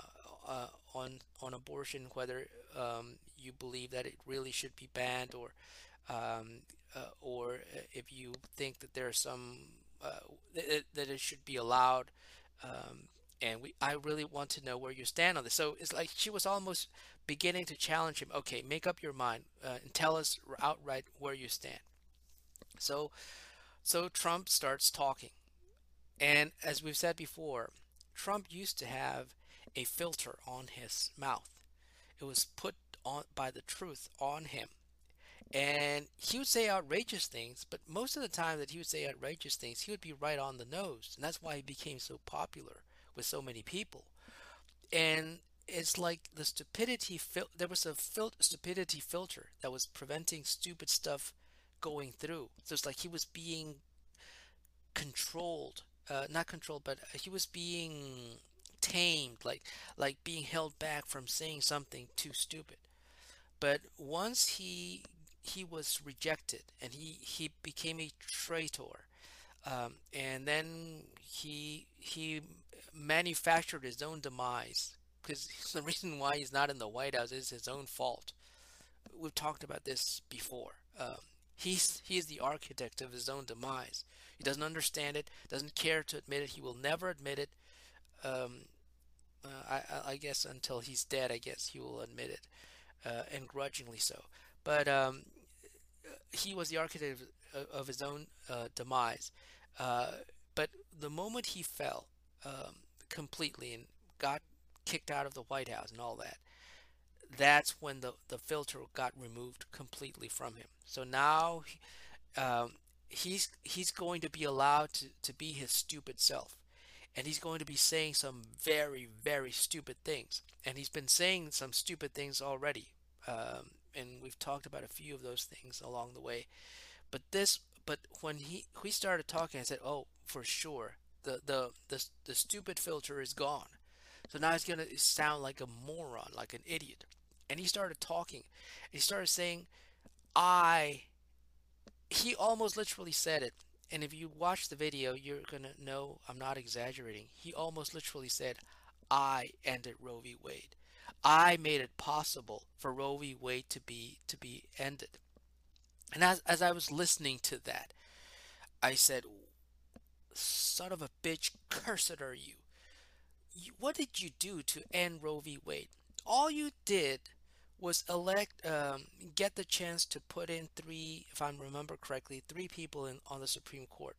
on abortion, whether you believe that it really should be banned, um, or if you think that there's some that it should be allowed." Um, and I really want to know where you stand on this. So it's like she was almost beginning to challenge him. Okay, make up your mind and tell us outright where you stand. So Trump starts talking, and as we've said before, Trump used to have a filter on his mouth. It was put on by the truth on him. And he would say outrageous things, but most of the time that he would say outrageous things, he would be right on the nose. And that's why he became so popular with so many people. And it's like the there was a stupidity filter that was preventing stupid stuff going through. So it's like he was being controlled, not controlled, but he was being tamed, like being held back from saying something too stupid. But once he was rejected and he became a traitor, and then he manufactured his own demise, because the reason why he's not in the White House is his own fault. We've talked about this before. He is the architect of his own demise. He doesn't understand it, doesn't care to admit it. He will never admit it. Um, I guess until he's dead, I guess he will admit it, and grudgingly so. But he was the architect of his own demise. Uh, but the moment he fell completely and got kicked out of the White House and all that, that's when the filter got removed completely from him. So now um, he's going to be allowed to be his stupid self, and he's going to be saying some very, very stupid things. And he's been saying some stupid things already. And we've talked about a few of those things along the way. But when he started talking, I said, "Oh, for sure, the stupid filter is gone. So now he's gonna sound like a moron, like an idiot." And he started talking. He started saying, "I." He almost literally said it. And if you watch the video, you're gonna know I'm not exaggerating. He almost literally said, "I ended Roe v. Wade. I made it possible for Roe v. Wade to be ended." And as I was listening to that, I said, "Son of a bitch, cursed are you. What did you do to end Roe v. Wade? All you did was get the chance to put in three, if I remember correctly, three people in on the Supreme Court.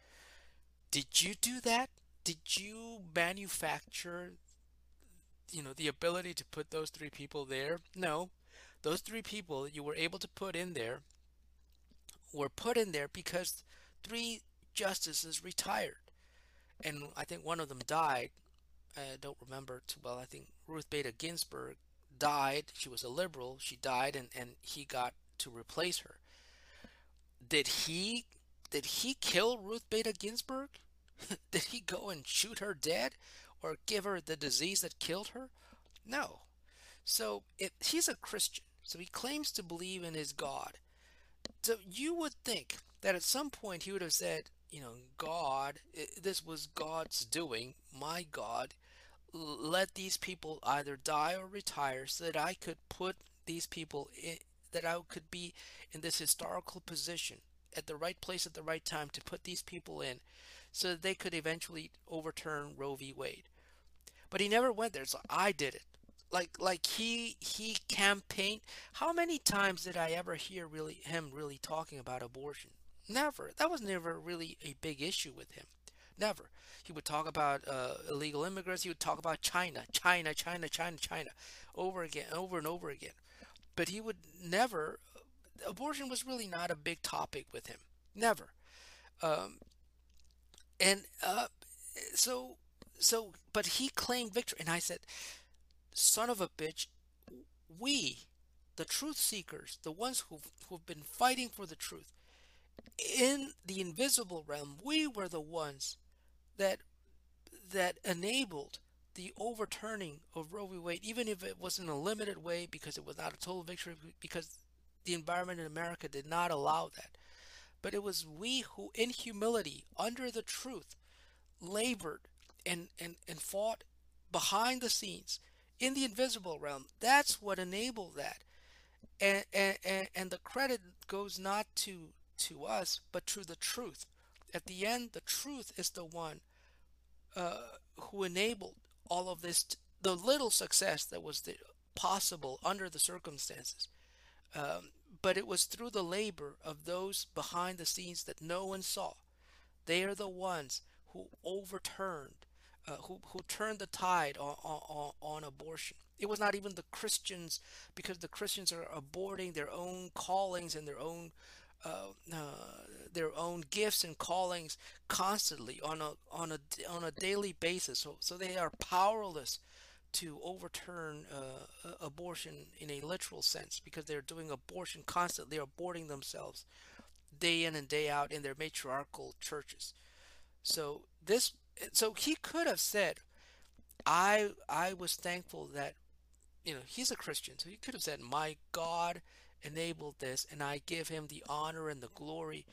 Did you do that? Did you manufacture, the ability to put those three people there? No. Those three people you were able to put in there were put in there because three justices retired. And I think one of them died. I don't remember too well. I think Ruth Bader Ginsburg died. She was a liberal. She died, and he got to replace her. Did he did he kill Ruth Bader Ginsburg? Did he go and shoot her dead or give her the disease that killed her? No. So he's a Christian. So he claims to believe in his God. So you would think that at some point he would have said, God, this was God's doing, my God, let these people either die or retire so that I could put these people in, that I could be in this historical position at the right place at the right time to put these people in so that they could eventually overturn Roe v. Wade. But he never went there. So I did it. Like he campaigned. How many times did I ever hear him really talking about abortion? Never. That was never really a big issue with him. Never. He would talk about illegal immigrants. He would talk about China, China, China, China, China, over again, over and over again. But he would never. Abortion was really not a big topic with him. Never. Um, and so but he claimed victory, and I said, "Son of a bitch, we, the truth seekers, the ones who've been fighting for the truth in the invisible realm, we were the ones that enabled the overturning of Roe v. Wade, even if it was in a limited way because it was not a total victory, because the environment in America did not allow that. But it was we who, in humility, under the truth, labored and fought behind the scenes in the invisible realm. That's what enabled that. And the credit goes not to us, but to the truth. At the end, the truth is the one uh, who enabled all of this, the little success that was possible under the circumstances. Um, but it was through the labor of those behind the scenes that no one saw. They are the ones who overturned, who turned the tide on abortion. It was not even the Christians, because the Christians are aborting their own callings and their own gifts and callings constantly on a daily basis. So they are powerless to overturn abortion in a literal sense, because they're doing abortion constantly. They're aborting themselves day in and day out in their matriarchal churches. So this, so he could have said, I was thankful that, he's a Christian, so he could have said, my God enabled this, and I give him the honor and the glory.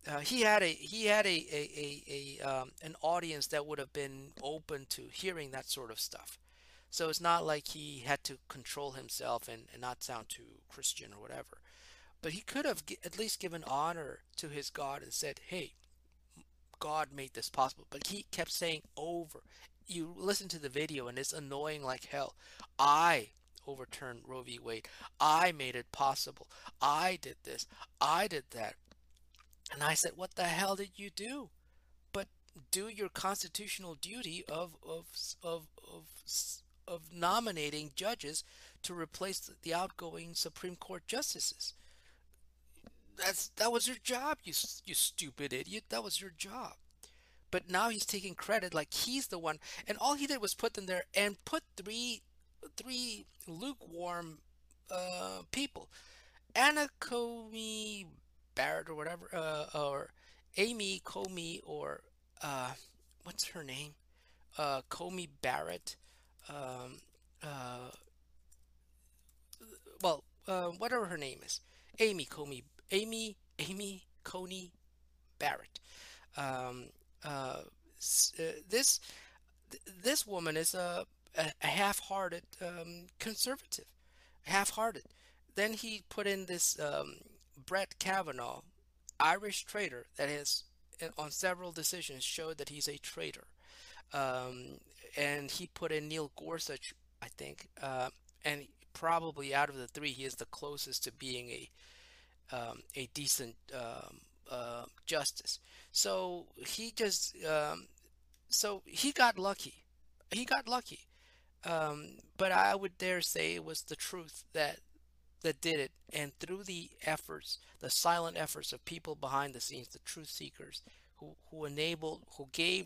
He had an audience that would have been open to hearing that sort of stuff. So it's not like he had to control himself and not sound too Christian or whatever. But he could have at least given honor to his God and said, "Hey, God made this possible." But he kept saying over. You listen to the video and it's annoying like hell. I overturned Roe v. Wade. I made it possible. I did this. I did that. And I said, "What the hell did you do? But do your constitutional duty of nominating judges to replace the outgoing Supreme Court justices. That was your job, you stupid idiot. That was your job. But now he's taking credit like he's the one, and all he did was put them there and put three lukewarm people. Anna Comey Barrett or whatever, or Amy Comey, or uh, what's her name? Comey Barrett. Um, uh, whatever her name is, Amy Comey, Amy Coney Barrett. Um, uh, this this woman is a half-hearted conservative, half-hearted. Then he put in this Brett Kavanaugh, Irish traitor that has on several decisions showed that he's a traitor. Um, and he put in Neil Gorsuch, I think, and probably out of the three, he is the closest to being a decent justice. So he just so he got lucky. He got lucky. But I would dare say it was the truth that did it, and through the efforts, the silent efforts of people behind the scenes, the truth seekers, who enabled, who gave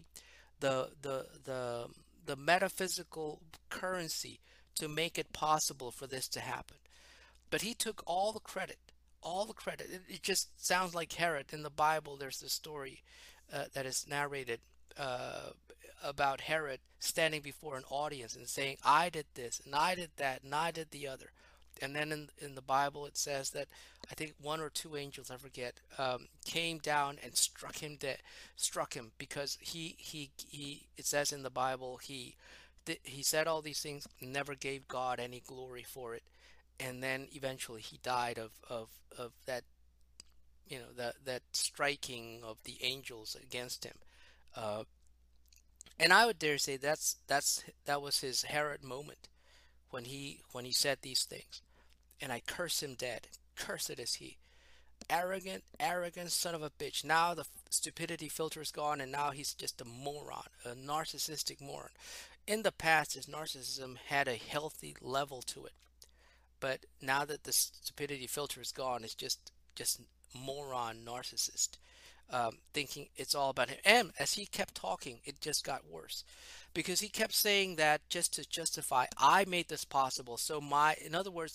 the the metaphysical currency to make it possible for this to happen. But he took all the credit, all the credit. It just sounds like Herod in the Bible. There's this story that is narrated uh, about Herod standing before an audience and saying, "I did this, and I did that, and I did the other." And then in the Bible it says that I think one or two angels, I forget, came down and struck him dead, struck him because he. It says in the Bible he said all these things, never gave God any glory for it, and then eventually he died of that, that striking of the angels against him. Uh, and I would dare say that was his Herod moment when he said these things. And I curse him dead. Cursed is he. Arrogant, arrogant son of a bitch. Now the stupidity filter is gone, and now he's just a moron, a narcissistic moron. In the past, his narcissism had a healthy level to it, but now that the stupidity filter is gone, it's just moron narcissist, thinking it's all about him. And as he kept talking, it just got worse because he kept saying that just to justify, I made this possible. So in other words,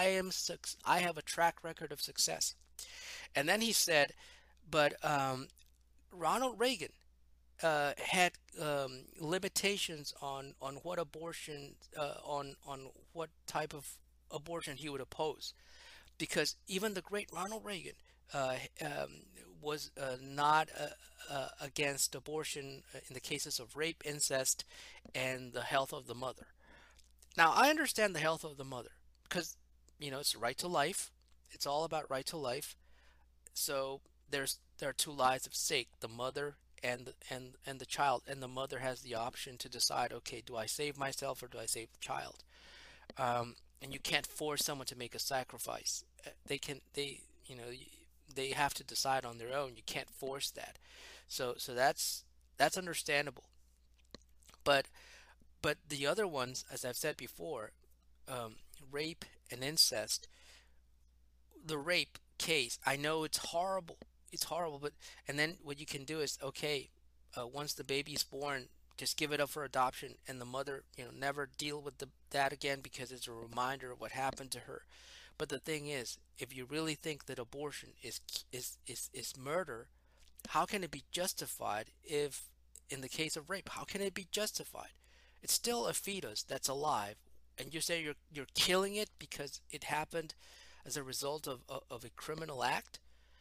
I have a track record of success. And then he said, but Ronald Reagan had limitations on what abortion, on what type of abortion he would oppose, because even the great Ronald Reagan uh, um, was not against abortion in the cases of rape, incest, and the health of the mother. Now, I understand the health of the mother because, it's right to life. It's all about right to life. So there are two lives at stake: the mother and the child. And the mother has the option to decide, okay, do I save myself or do I save the child? And you can't force someone to make a sacrifice. They have to decide on their own. You can't force that. So that's understandable. But the other ones, as I've said before, um, rape and incest. The rape case, I know it's horrible. It's horrible, but and then what you can do is, okay, once the baby's born, just give it up for adoption, and the mother, never deal with that again because it's a reminder of what happened to her. But the thing is, if you really think that abortion is murder, how can it be justified if, in the case of rape, how can it be justified? It's still a fetus that's alive, and you say you're killing it because it happened as a result of a criminal act.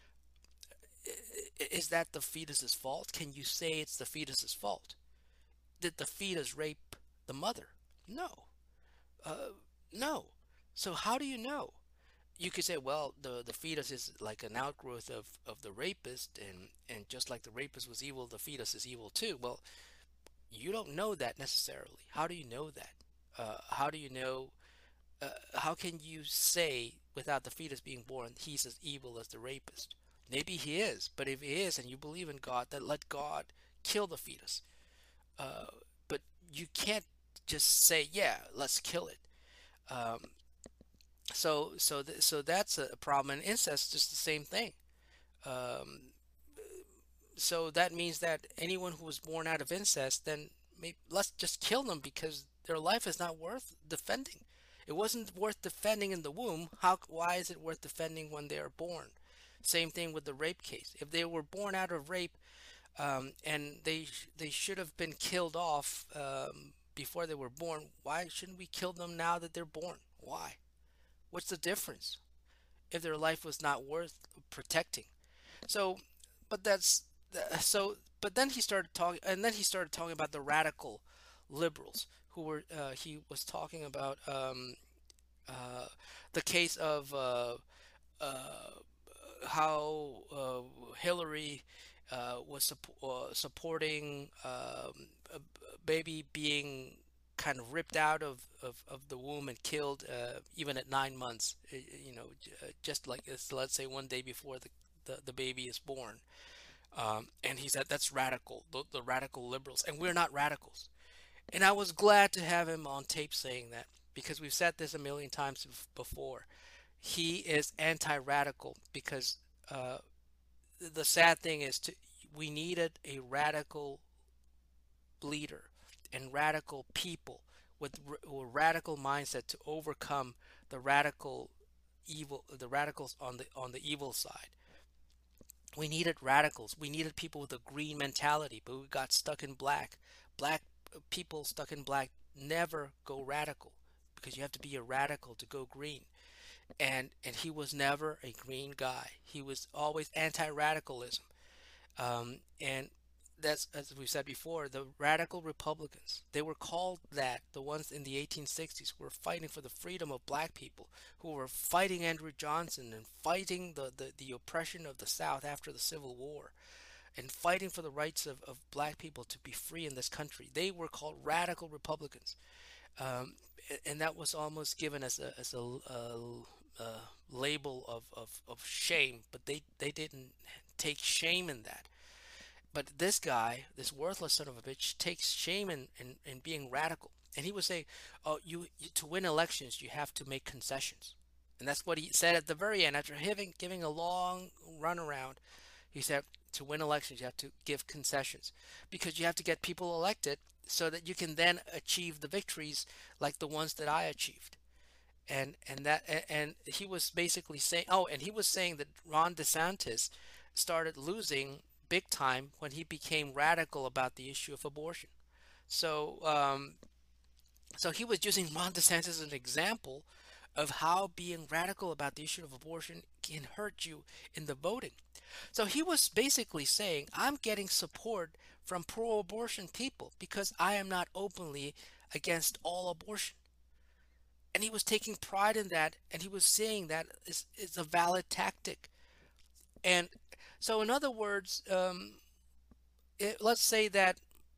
Is that the fetus's fault? Can you say it's the fetus's fault? Did the fetus rape the mother? No. Uh, no. So how do you know? You could say, well, the fetus is like an outgrowth of the rapist, and just like the rapist was evil, the fetus is evil too. Well, you don't know that necessarily. How do you know that? How do you know? How can you say without the fetus being born he's as evil as the rapist? Maybe he is, but if he is and you believe in God, then let God kill the fetus. Uh, but you can't just say, yeah, let's kill it. Um, So that's a problem. And incest is just the same thing. Um, so that means that anyone who was born out of incest, then let's just kill them because their life is not worth defending. It wasn't worth defending in the womb. Why is it worth defending when they are born? Same thing with the rape case. If they were born out of rape, and they should have been killed off before they were born, why shouldn't we kill them now that they're born? Why? What's the difference if their life was not worth protecting? So, but that's so. But then he started talking, and then he started talking about the radical liberals who were. He was talking about uh, the case of uh, how Hillary was supporting a baby being kind of ripped out of the womb and killed even at 9 months, just like this, let's say one day before the baby is born. And he said that's radical, the radical liberals, and we're not radicals. And I was glad to have him on tape saying that because we've said this a million times before. He is anti-radical because uh, the sad thing is we needed a radical leader and radical people with a radical mindset to overcome the radical the radicals on the evil side. We needed radicals. We needed people with a green mentality, but we got stuck in black. Black people stuck in black never go radical because you have to be a radical to go green. And he was never a green guy. He was always anti-radicalism. And that's, as we said before, the radical Republicans. They were called that. The ones in the 1860s who were fighting for the freedom of black people, who were fighting Andrew Johnson and fighting the oppression of the South after the Civil War, and fighting for the rights of black people to be free in this country. They were called radical Republicans. Um, and that was almost given as a label of shame, but they didn't take shame in that. But this guy, this worthless son of a bitch, takes shame in being radical. And he was saying, "Oh, to win elections, you have to make concessions." And that's what he said at the very end, after giving a long runaround. He said, "To win elections, you have to give concessions because you have to get people elected so that you can then achieve the victories like the ones that I achieved." And he was basically saying, oh, and he was saying that Ron DeSantis started losing big time when he became radical about the issue of abortion. So, so he was using Ron DeSantis as an example of how being radical about the issue of abortion can hurt you in the voting. So he was basically saying, I'm getting support from pro-abortion people because I am not openly against all abortion. And he was taking pride in that, and he was saying that is a valid tactic. And so, in other words, let's say that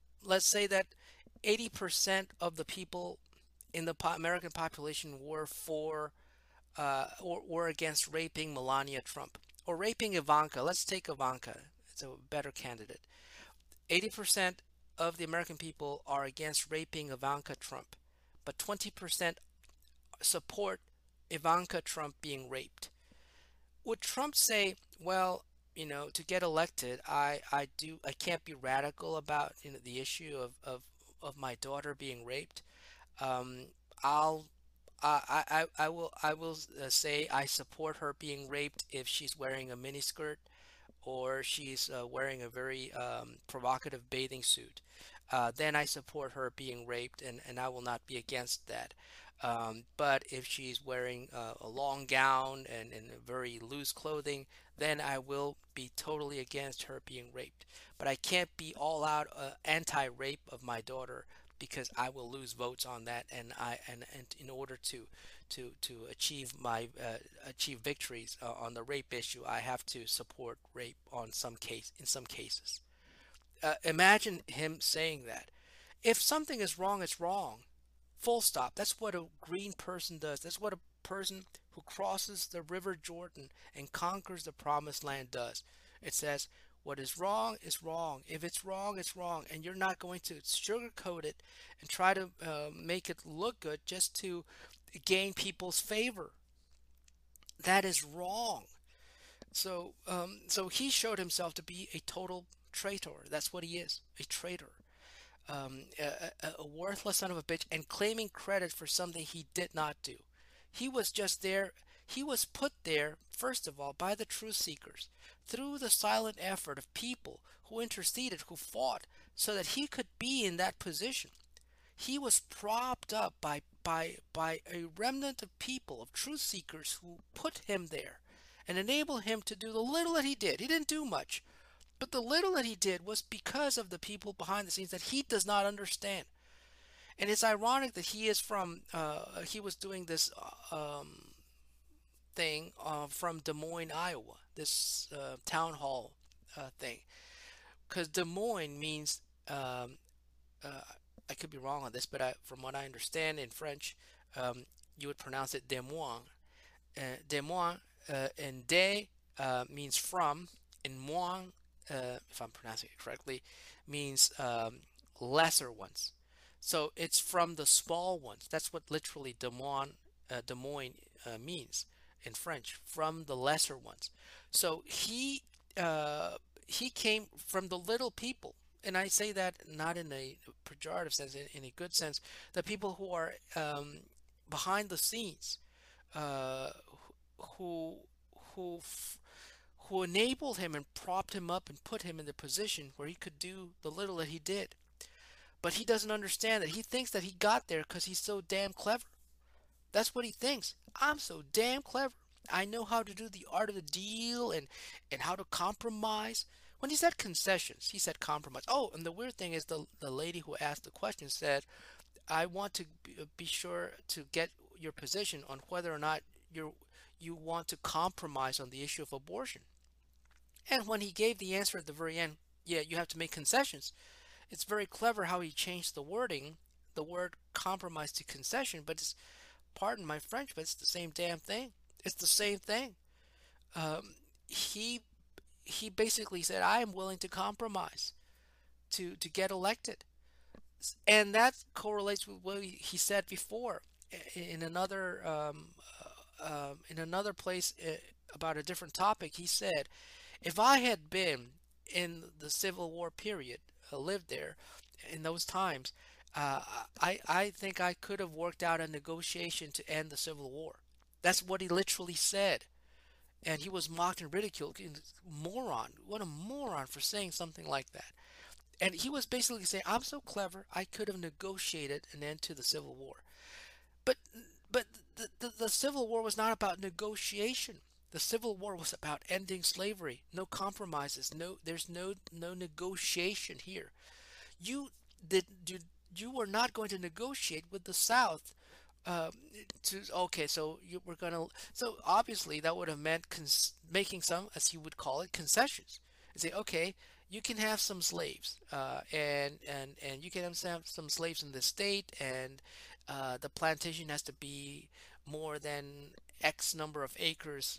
80% of the people in the American population were for or were against raping Melania Trump or raping Ivanka. Let's take Ivanka; it's a better candidate. 80% of the American people are against raping Ivanka Trump, but 20% support Ivanka Trump being raped. Would Trump say, well, to get elected, I can't be radical about the issue of my daughter being raped. Um, I'll I will say I support her being raped if she's wearing a miniskirt or she's wearing a very provocative bathing suit. Then I support her being raped, and I will not be against that. But if she's wearing a long gown and very loose clothing, then I will be totally against her being raped. But I can't be all out anti-rape of my daughter because I will lose votes on that, and in order to achieve my achieve victories on the rape issue, I have to support rape on in some cases. Imagine him saying that. If something is wrong, it's wrong. Full stop. That's what a green person does. That's what a person who crosses the River Jordan and conquers the promised land does. It says, what is wrong is wrong. If it's wrong, it's wrong. And you're not going to sugarcoat it and try to make it look good just to gain people's favor. That is wrong. So he showed himself to be a total traitor. That's what he is, a traitor, a worthless son of a bitch, and claiming credit for something he did not do. He was just there. He was put there, first of all, by the truth seekers, through the silent effort of people who interceded, who fought, so that he could be in that position. He was propped up by a remnant of people, of truth seekers, who put him there and enabled him to do the little that he did. He didn't do much, but the little that he did was because of the people behind the scenes that he does not understand. And it's ironic that he was doing this thing from Des Moines, Iowa, this town hall thing. Because Des Moines means, um, uh, I could be wrong on this, but from what I understand in French, you would pronounce it Des Moines. Des Moines, and Des means from, and Moines, if I'm pronouncing it correctly, means lesser ones. So it's from the small ones. That's what literally Des Moines means in French, from the lesser ones. So he came from the little people, and I say that not in a pejorative sense, in a good sense. The people who are behind the scenes, uh, who who who enabled him and propped him up and put him in the position where he could do the little that he did. But he doesn't understand that. He thinks that he got there because he's so damn clever. That's what he thinks. I'm so damn clever. I know how to do the art of the deal and how to compromise. When he said concessions, he said compromise. Oh, and the weird thing is the lady who asked the question said, I want to be sure to get your position on whether or not you want to compromise on the issue of abortion. And when he gave the answer at the very end, yeah, you have to make concessions. It's very clever how he changed the wording, the word compromise to concession, but it's, pardon my French, but it's the same damn thing. It's the same thing. Um, he he basically said, I am willing to compromise to get elected. And that correlates with what he said before in another in another place about a different topic. He said, if I had been in the Civil War period, lived there in those times, uh, I think I could have worked out a negotiation to end the Civil War. That's what he literally said. And he was mocked and ridiculed. Moron. What a moron for saying something like that. And he was basically saying, I'm so clever, I could have negotiated an end to the Civil War. But but the Civil War was not about negotiation. The Civil War was about ending slavery. No compromises. There's no negotiation here. You did you were not going to negotiate with the South. Um, to okay, so you were gonna. So obviously that would have meant making some, as you would call it, concessions. And say, okay, you can have some slaves, and you can have some slaves in the state, and the plantation has to be more than X number of acres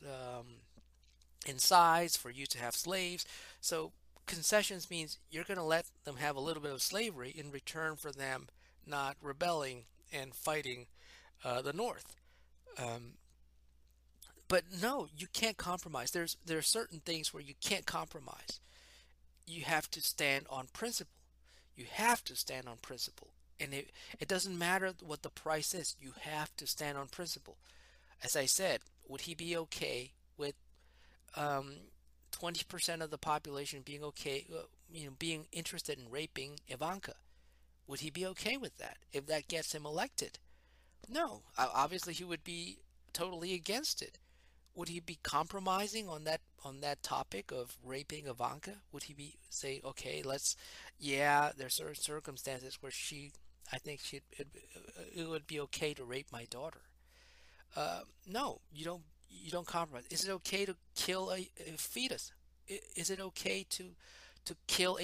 in size for you to have slaves. So concessions means you're going to let them have a little bit of slavery in return for them not rebelling and fighting the North. Um, but no, you can't compromise. There are certain things where you can't compromise. You have to stand on principle. You have to stand on principle. And it doesn't matter what the price is. You have to stand on principle. As I said, would he be okay with um, 20% of the population being okay, being interested in raping Ivanka? Would he be okay with that if that gets him elected? No, obviously he would be totally against it. Would he be compromising on that topic of raping Ivanka? Would he be say, okay, let's, yeah, there's certain circumstances where I think it would be okay to rape my daughter. No, you don't compromise. Is it okay to kill a fetus? Is it okay to kill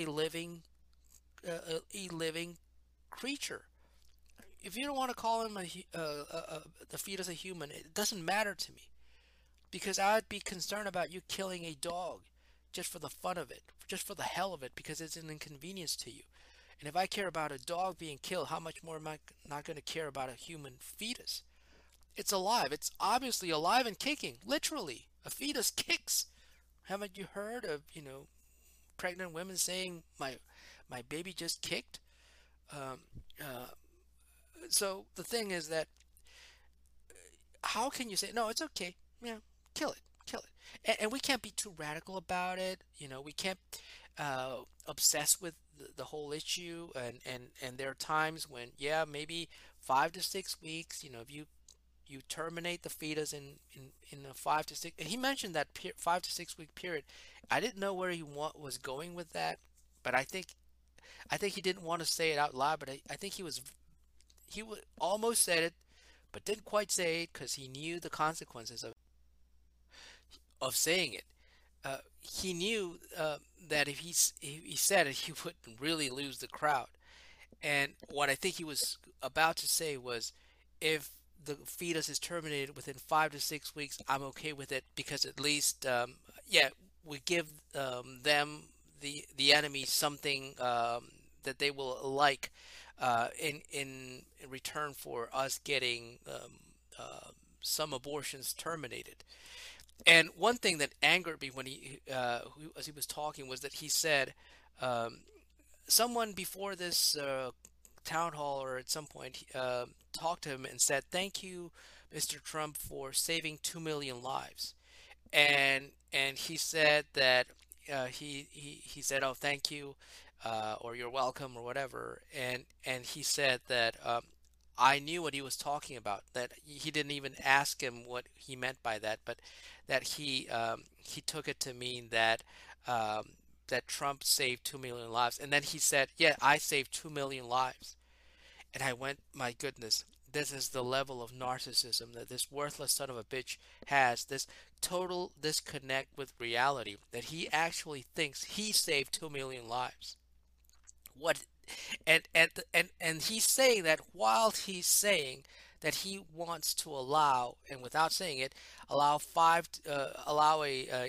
a living creature? If you don't want to call him the fetus a human, it doesn't matter to me because I'd be concerned about you killing a dog just for the fun of it, just for the hell of it, because it's an inconvenience to you. And if I care about a dog being killed, how much more am I not going to care about a human fetus? It's alive. It's obviously alive and kicking. Literally, a fetus kicks. Haven't you heard of, pregnant women saying my baby just kicked? Um, uh, so the thing is that how can you say no? It's okay. Yeah, kill it, kill it. And we can't be too radical about it. We can't obsess with the whole issue. And there are times when, yeah, maybe 5 to 6 weeks. If you terminate the fetus in a 5 to 6. And he mentioned that 5 to 6 week period. I didn't know where he was going with that, but I think he didn't want to say it out loud. But I think he almost said it, but didn't quite say it because he knew the consequences of saying it. He knew that if he said it, he would really lose the crowd. And what I think he was about to say was, if the fetus is terminated within 5 to 6 weeks, I'm okay with it because at least, yeah, we give them the enemy something that they will like in return for us getting some abortions terminated. And one thing that angered me when as he was talking, was that he said, um, someone before this town hall, or at some point, talked to him and said, "Thank you, Mr. Trump, for saving 2 million lives." And he said that he said, "Oh, thank you," or "You're welcome," or whatever. And he said that I knew what he was talking about. That he didn't even ask him what he meant by that, but that he took it to mean that that Trump saved 2 million lives. And then he said, "Yeah, I saved 2 million lives." And I went, "My goodness, this is the level of narcissism that this worthless son of a bitch has. This total disconnect with reality, that he actually thinks he saved 2 million lives." What and he's saying that while he's saying that he wants to allow, and without saying it, allow allow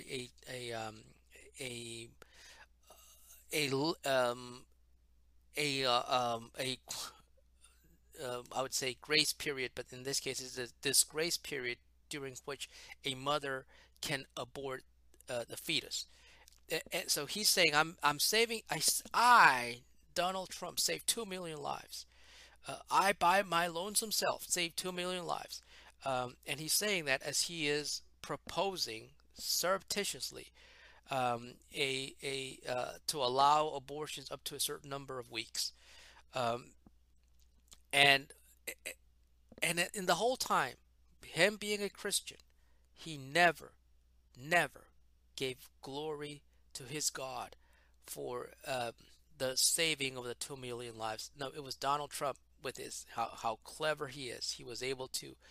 a a a I would say grace period, but in this case it's this grace period during which a mother can abort the fetus. And so he's saying, I'm saving, I Donald Trump saved 2 million lives. I, by my lonesome self, saved 2 million lives. And he's saying that as he is proposing surreptitiously a to allow abortions up to a certain number of weeks. Um, and and in the whole time, him being a Christian, he never gave glory to his God for the saving of the 2 million lives. No, it was Donald Trump with his how clever he is. He was able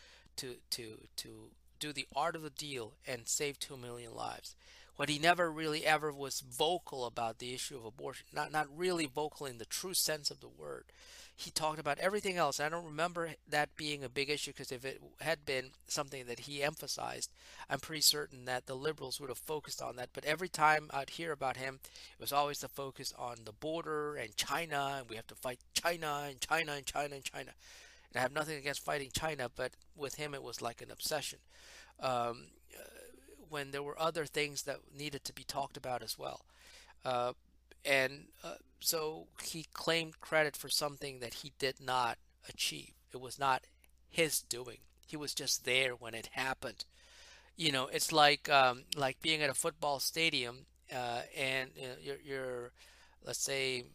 to do the art of the deal and save 2 million lives. What he never really ever was vocal about the issue of abortion, not really vocal in the true sense of the word. He talked about everything else. I don't remember that being a big issue, because if it had been something that he emphasized, I'm pretty certain that the liberals would have focused on that. But every time I'd hear about him, it was always the focus on the border and China, and we have to fight China and China and China and China. And I have nothing against fighting China, but with him it was like an obsession. Um, when there were other things that needed to be talked about as well. Uh, and so he claimed credit for something that he did not achieve. It was not his doing. He was just there when it happened. It's like being at a football stadium, and you're, let's say,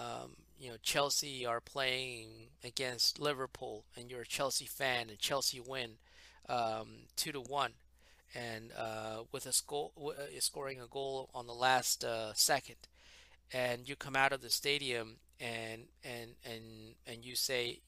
Chelsea are playing against Liverpool, and you're a Chelsea fan, and Chelsea win 2-1, and with scoring a goal on the last second, and you come out of the stadium and you say,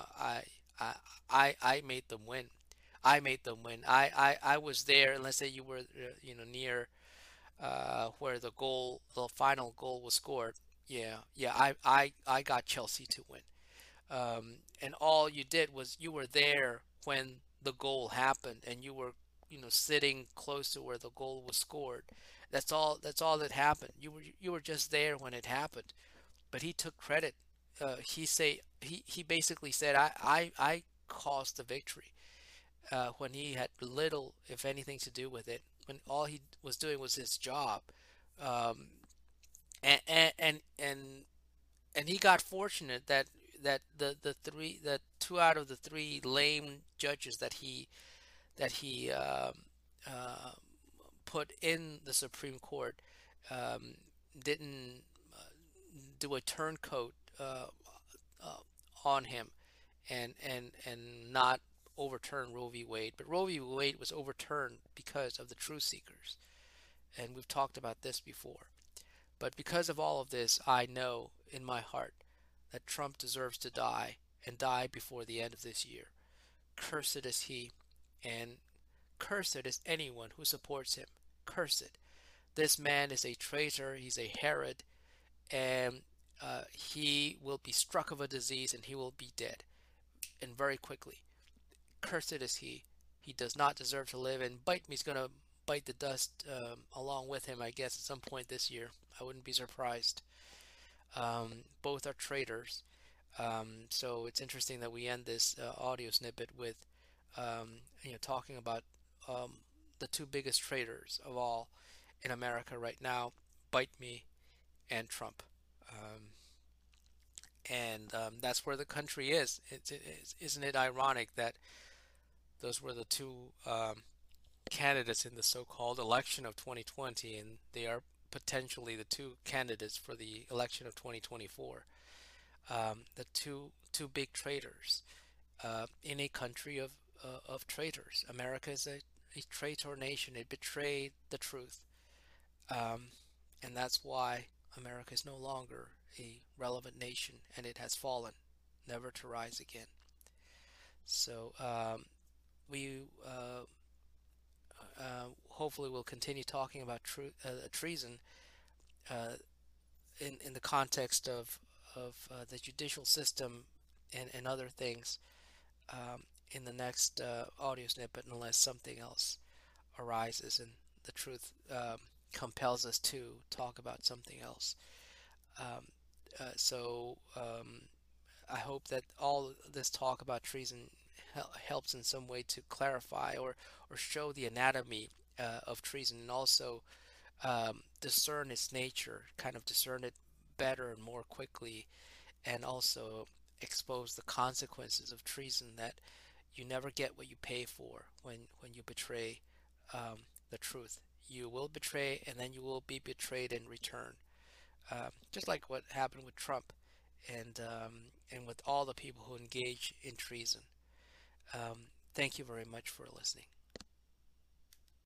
I I made them win. I made them win. I was there, and let's say you were near where the final goal was scored. Yeah, yeah. I got Chelsea to win. And all you did was you were there when the goal happened, and you were, sitting close to where the goal was scored. That's all that happened. You were just there when it happened. But he took credit. He basically said, I caused the victory. when he had little, if anything, to do with it, when all he was doing was his job. Um, and, and and and and he got fortunate that that two out of the three lame judges that he uh, put in the Supreme Court um, didn't do a turncoat uh, on him and not overturn Roe v. Wade. But Roe v. Wade was overturned because of the truth seekers, and we've talked about this before. But because of all of this, I know in my heart that Trump deserves to die and die before the end of this year. Cursed is he, and cursed is anyone who supports him. Cursed. This man is a traitor, he's a Herod, and he will be struck of a disease and he will be dead, and very quickly. Cursed is he. He does not deserve to live, and bite me is going to bite the dust along with him, I guess, at some point this year. I wouldn't be surprised. Both are traitors. So it's interesting that we end this audio snippet with, talking about um, the two biggest traitors of all in America right now, Bite Me and Trump. Um, and that's where the country is. Isn't it ironic that those were the two candidates in the so-called election of 2020, and they are potentially the two candidates for the election of 2024? The two big traitors in a country of traitors. America is a traitor nation. It betrayed the truth, um, and that's why America is no longer a relevant nation, and it has fallen, never to rise again. So we hopefully will continue talking about treason uh, in the context of the judicial system and other things in the next audio snippet, unless something else arises and the truth compels us to talk about something else. Um, so I hope that all this talk about treason helps in some way to clarify or show the anatomy of treason, and also discern its nature, kind of discern it better and more quickly, and also expose the consequences of treason, that you never get what you pay for when you betray the truth. You will betray, and then you will be betrayed in return. Just like what happened with Trump and with all the people who engage in treason. Thank you very much for listening.